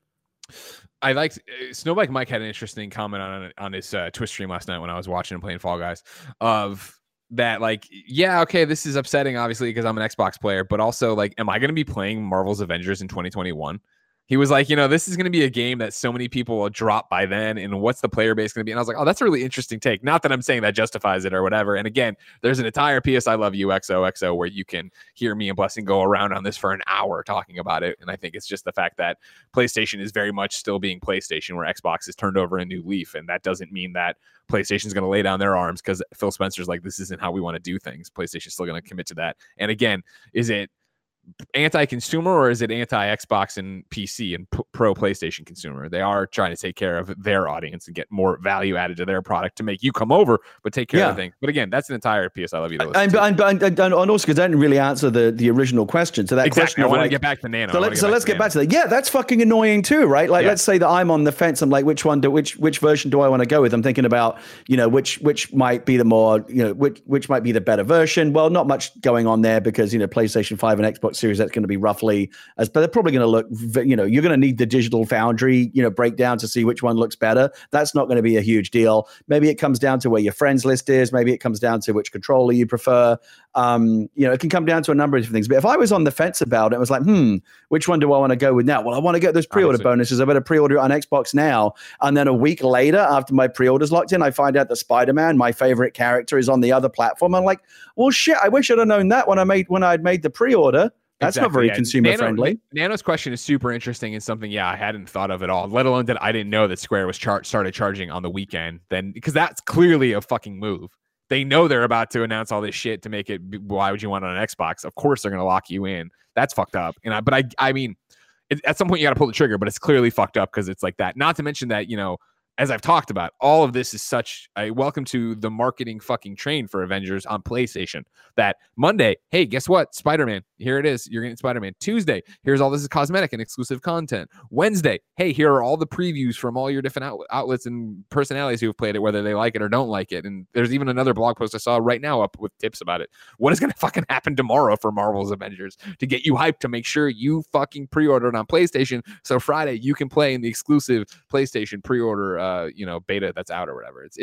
I liked uh, Snowbike Mike had an interesting comment on on his uh, Twitch stream last night when I was watching him playing Fall Guys of that, like, yeah, okay, this is upsetting obviously because I'm an Xbox player, but also like, am I going to be playing Marvel's Avengers in twenty twenty-one? He was like, you know, this is going to be a game that so many people will drop by then, and what's the player base going to be? And I was like, oh, that's a really interesting take. Not that I'm saying that justifies it or whatever. And again, there's an entire P S I Love You X O X O where you can hear me and Blessing go around on this for an hour talking about it. And I think it's just the fact that PlayStation is very much still being PlayStation, where Xbox has turned over a new leaf. And that doesn't mean that PlayStation's going to lay down their arms because Phil Spencer's like, this isn't how we want to do things. PlayStation's still going to commit to that. And again, is it anti-consumer or is it anti-Xbox and P C and p- pro PlayStation consumer? They are trying to take care of their audience and get more value added to their product to make you come over, but take care yeah. of the thing. But again, that's an entire P S I Love You. And, and, and, and, and also because I didn't really answer the, the original question. So that exactly. question, I want like, to get back to Nano. So, let, so let's get back to that. Yeah, that's fucking annoying too, right? Like, yeah. let's say that I'm on the fence. I'm like, which one do which which version do I want to go with? I'm thinking about, you know, which which might be the more, you know, which which might be the better version. Well, not much going on there because, you know, PlayStation five and Xbox Series, that's going to be rough. As but they're probably going to look, you know, you're going to need the Digital Foundry, you know, breakdown to see which one looks better. That's not going to be a huge deal. Maybe it comes down to where your friends list is. Maybe it comes down to which controller you prefer. Um, you know, it can come down to a number of different things. But if I was on the fence about it, I was like, hmm, which one do I want to go with now? Well, I want to get those pre-order Honestly. bonuses. I better pre-order it on Xbox now. And then a week later, after my pre-order's locked in, I find out that Spider-Man, my favorite character, is on the other platform. I'm like, well, shit, I wish I'd have known that when I made when I'd made the pre-order. That's exactly, not very yeah. consumer Nano, friendly. Nano's question is super interesting and something, yeah, I hadn't thought of at all, let alone that I didn't know that Square was char- started charging on the weekend. Then, because that's clearly a fucking move. They know they're about to announce all this shit to make it. Why would you want it on an Xbox? Of course they're going to lock you in. That's fucked up. And I, but I, I mean, it, at some point you got to pull the trigger, but it's clearly fucked up because it's like that. Not to mention that, you know, as I've talked about, all of this is such a welcome to the marketing fucking train for Avengers on PlayStation. That Monday, hey, guess what? Spider-Man, here it is. You're getting Spider-Man. Tuesday, here's all this is cosmetic and exclusive content. Wednesday, hey, here are all the previews from all your different out- outlets and personalities who have played it, whether they like it or don't like it. And there's even another blog post I saw right now up with tips about it. What is going to fucking happen tomorrow for Marvel's Avengers to get you hyped to make sure you fucking pre-order it on PlayStation so Friday you can play in the exclusive PlayStation pre-order uh, you know, beta that's out or whatever. It's it's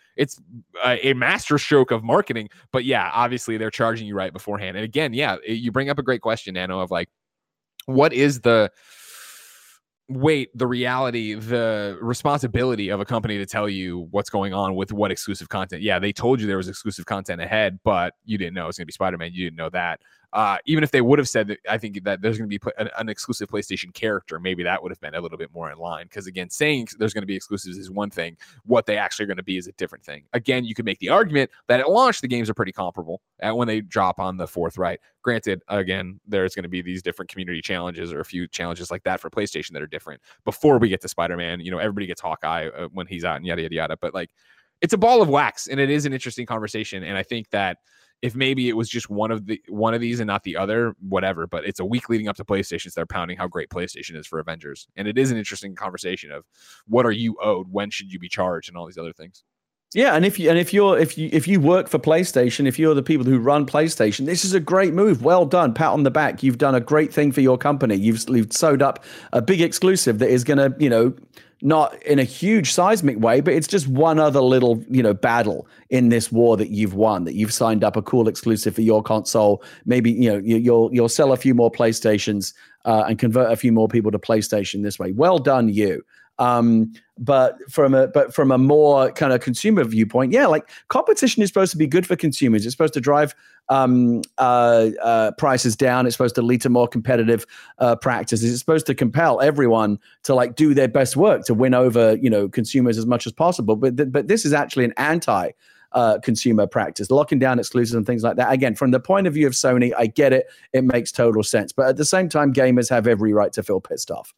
it's a, a master stroke of marketing. But yeah, obviously they're charging you right beforehand. And again, yeah, you bring up a great question, Nano, of like, what is the weight, the reality, the responsibility of a company to tell you what's going on with what exclusive content? Yeah, they told you there was exclusive content ahead, but you didn't know it was going to be Spider-Man. You didn't know that. Uh, even if they would have said that, I think that there's going to be an, an exclusive PlayStation character, maybe that would have been a little bit more in line. Because again, saying there's going to be exclusives is one thing. What they actually are going to be is a different thing. Again, you could make the argument that at launch, the games are pretty comparable and when they drop on the fourth, right? Granted, again, there's going to be these different community challenges or a few challenges like that for PlayStation that are different. Before we get to Spider-Man, you know, everybody gets Hawkeye uh, when he's out and yada, yada, yada. But like, it's a ball of wax and it is an interesting conversation. And I think that if maybe it was just one of the one of these and not the other, whatever, but it's a week leading up to PlayStation, so they're pounding how great PlayStation is for Avengers. And it is an interesting conversation of what are you owed, when should you be charged, and all these other things. Yeah, and if you and if you're if you if you work for PlayStation, if you're the people who run PlayStation, this is a great move. Well done, pat on the back. You've done a great thing for your company. You've you've sewed up a big exclusive that is going to, you know, not in a huge seismic way, but it's just one other little, you know, battle in this war that you've won, that you've signed up a cool exclusive for your console. Maybe, you know, you, you'll you'll sell a few more PlayStations uh, and convert a few more people to PlayStation this way. Well done, you. Um, but from a but from a more kind of consumer viewpoint, yeah, like competition is supposed to be good for consumers. It's supposed to drive um, uh, uh, prices down. It's supposed to lead to more competitive uh, practices. It's supposed to compel everyone to like do their best work to win over, you know, consumers as much as possible. But th- but this is actually an anti uh, consumer practice, locking down exclusives and things like that. Again, from the point of view of Sony, I get it. It makes total sense. But at the same time, gamers have every right to feel pissed off.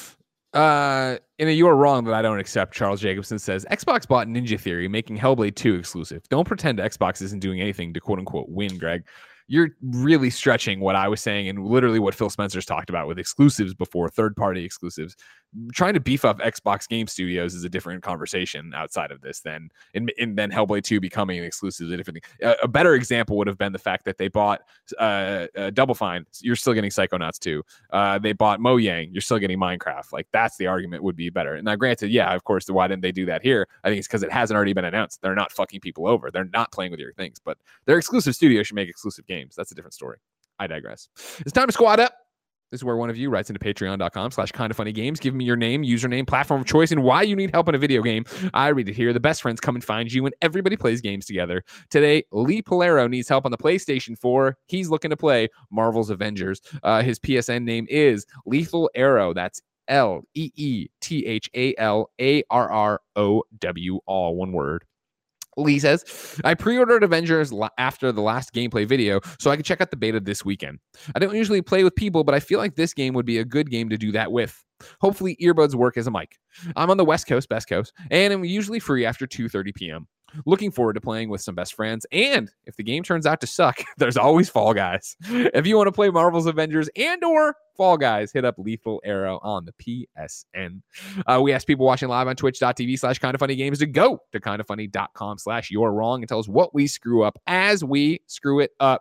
Uh, and you are wrong that I don't accept. Charles Jacobson says Xbox bought Ninja Theory, making Hellblade two exclusive. Don't pretend Xbox isn't doing anything to quote unquote win, Greg. You're really stretching what I was saying and literally what Phil Spencer's talked about with exclusives before, third-party exclusives. Trying to beef up Xbox Game Studios is a different conversation outside of this than and, and then Hellblade two becoming an exclusive is a different thing. A, a better example would have been the fact that they bought uh, uh, Double Fine. You're still getting Psychonauts two. Uh, they bought Mojang. You're still getting Minecraft. Like, that's the argument would be better. And now, granted, yeah, of course, why didn't they do that here? I think it's because it hasn't already been announced. They're not fucking people over. They're not playing with your things. But their exclusive studio should make exclusive games. That's a different story. I digress. It's time to squad up. This is where one of you writes into patreon.com slash kind of funny games. Give me your name, username, platform of choice, and why you need help in a video game. I read it here. The best friends come and find you, and everybody plays games together. Today, Lee Polero needs help on the PlayStation four. He's looking to play Marvel's Avengers. Uh, his P S N name is Lethal Arrow. That's L E E T H A L A R R O W, all one word. Lee says, I pre-ordered Avengers la- after the last gameplay video so I could check out the beta this weekend. I don't usually play with people, but I feel like this game would be a good game to do that with. Hopefully earbuds work as a mic. I'm on the West Coast, best coast, and I'm usually free after two thirty p.m. Looking forward to playing with some best friends, and if the game turns out to suck, there's always Fall Guys. If you want to play Marvel's Avengers and or Fall Guys, hit up Lethal Arrow on the P S N. Uh, we ask people watching live on twitch.tv slash kind of funny games to go to kindoffunny.com slash you're wrong and tell us what we screw up as we screw it up.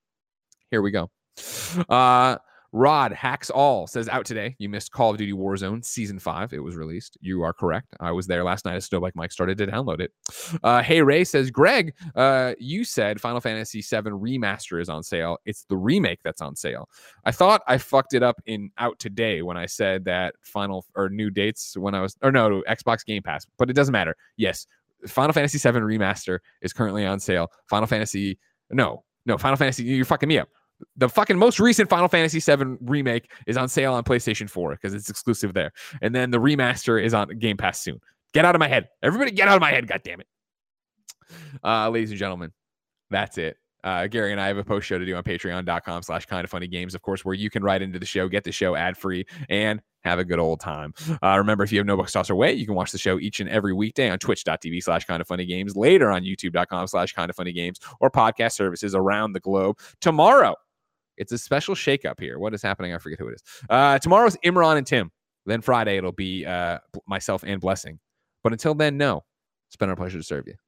Here we go. Uh, Rod Hacks All says, out today. You missed Call of Duty Warzone Season five. It was released. You are correct. I was there last night as Snowbike Mike started to download it. Uh, hey Ray says, Greg, uh, you said Final Fantasy seven Remaster is on sale. It's the remake that's on sale. I thought I fucked it up in Out Today when I said that final or new dates when I was, or no, Xbox Game Pass, but it doesn't matter. Yes, Final Fantasy seven Remaster is currently on sale. Final Fantasy, no, no, Final Fantasy, you're fucking me up. The fucking most recent Final Fantasy seven remake is on sale on PlayStation four because it's exclusive there. And then the remaster is on Game Pass soon. Get out of my head. Everybody get out of my head, goddammit. Uh, ladies and gentlemen, that's it. Uh, Gary and I have a post show to do on patreon.com slash kind of funny games, of course, where you can write into the show, get the show ad free, and have a good old time. Uh, remember, if you have no bucks tossed away, you can watch the show each and every weekday on twitch.tv slash kind of funny games, later on youtube.com slash kind of funny games, or podcast services around the globe. Tomorrow, it's a special shakeup here. What is happening? I forget who it is. Uh, tomorrow's Imran and Tim. Then Friday, it'll be uh, myself and Blessing. But until then, no. It's been our pleasure to serve you.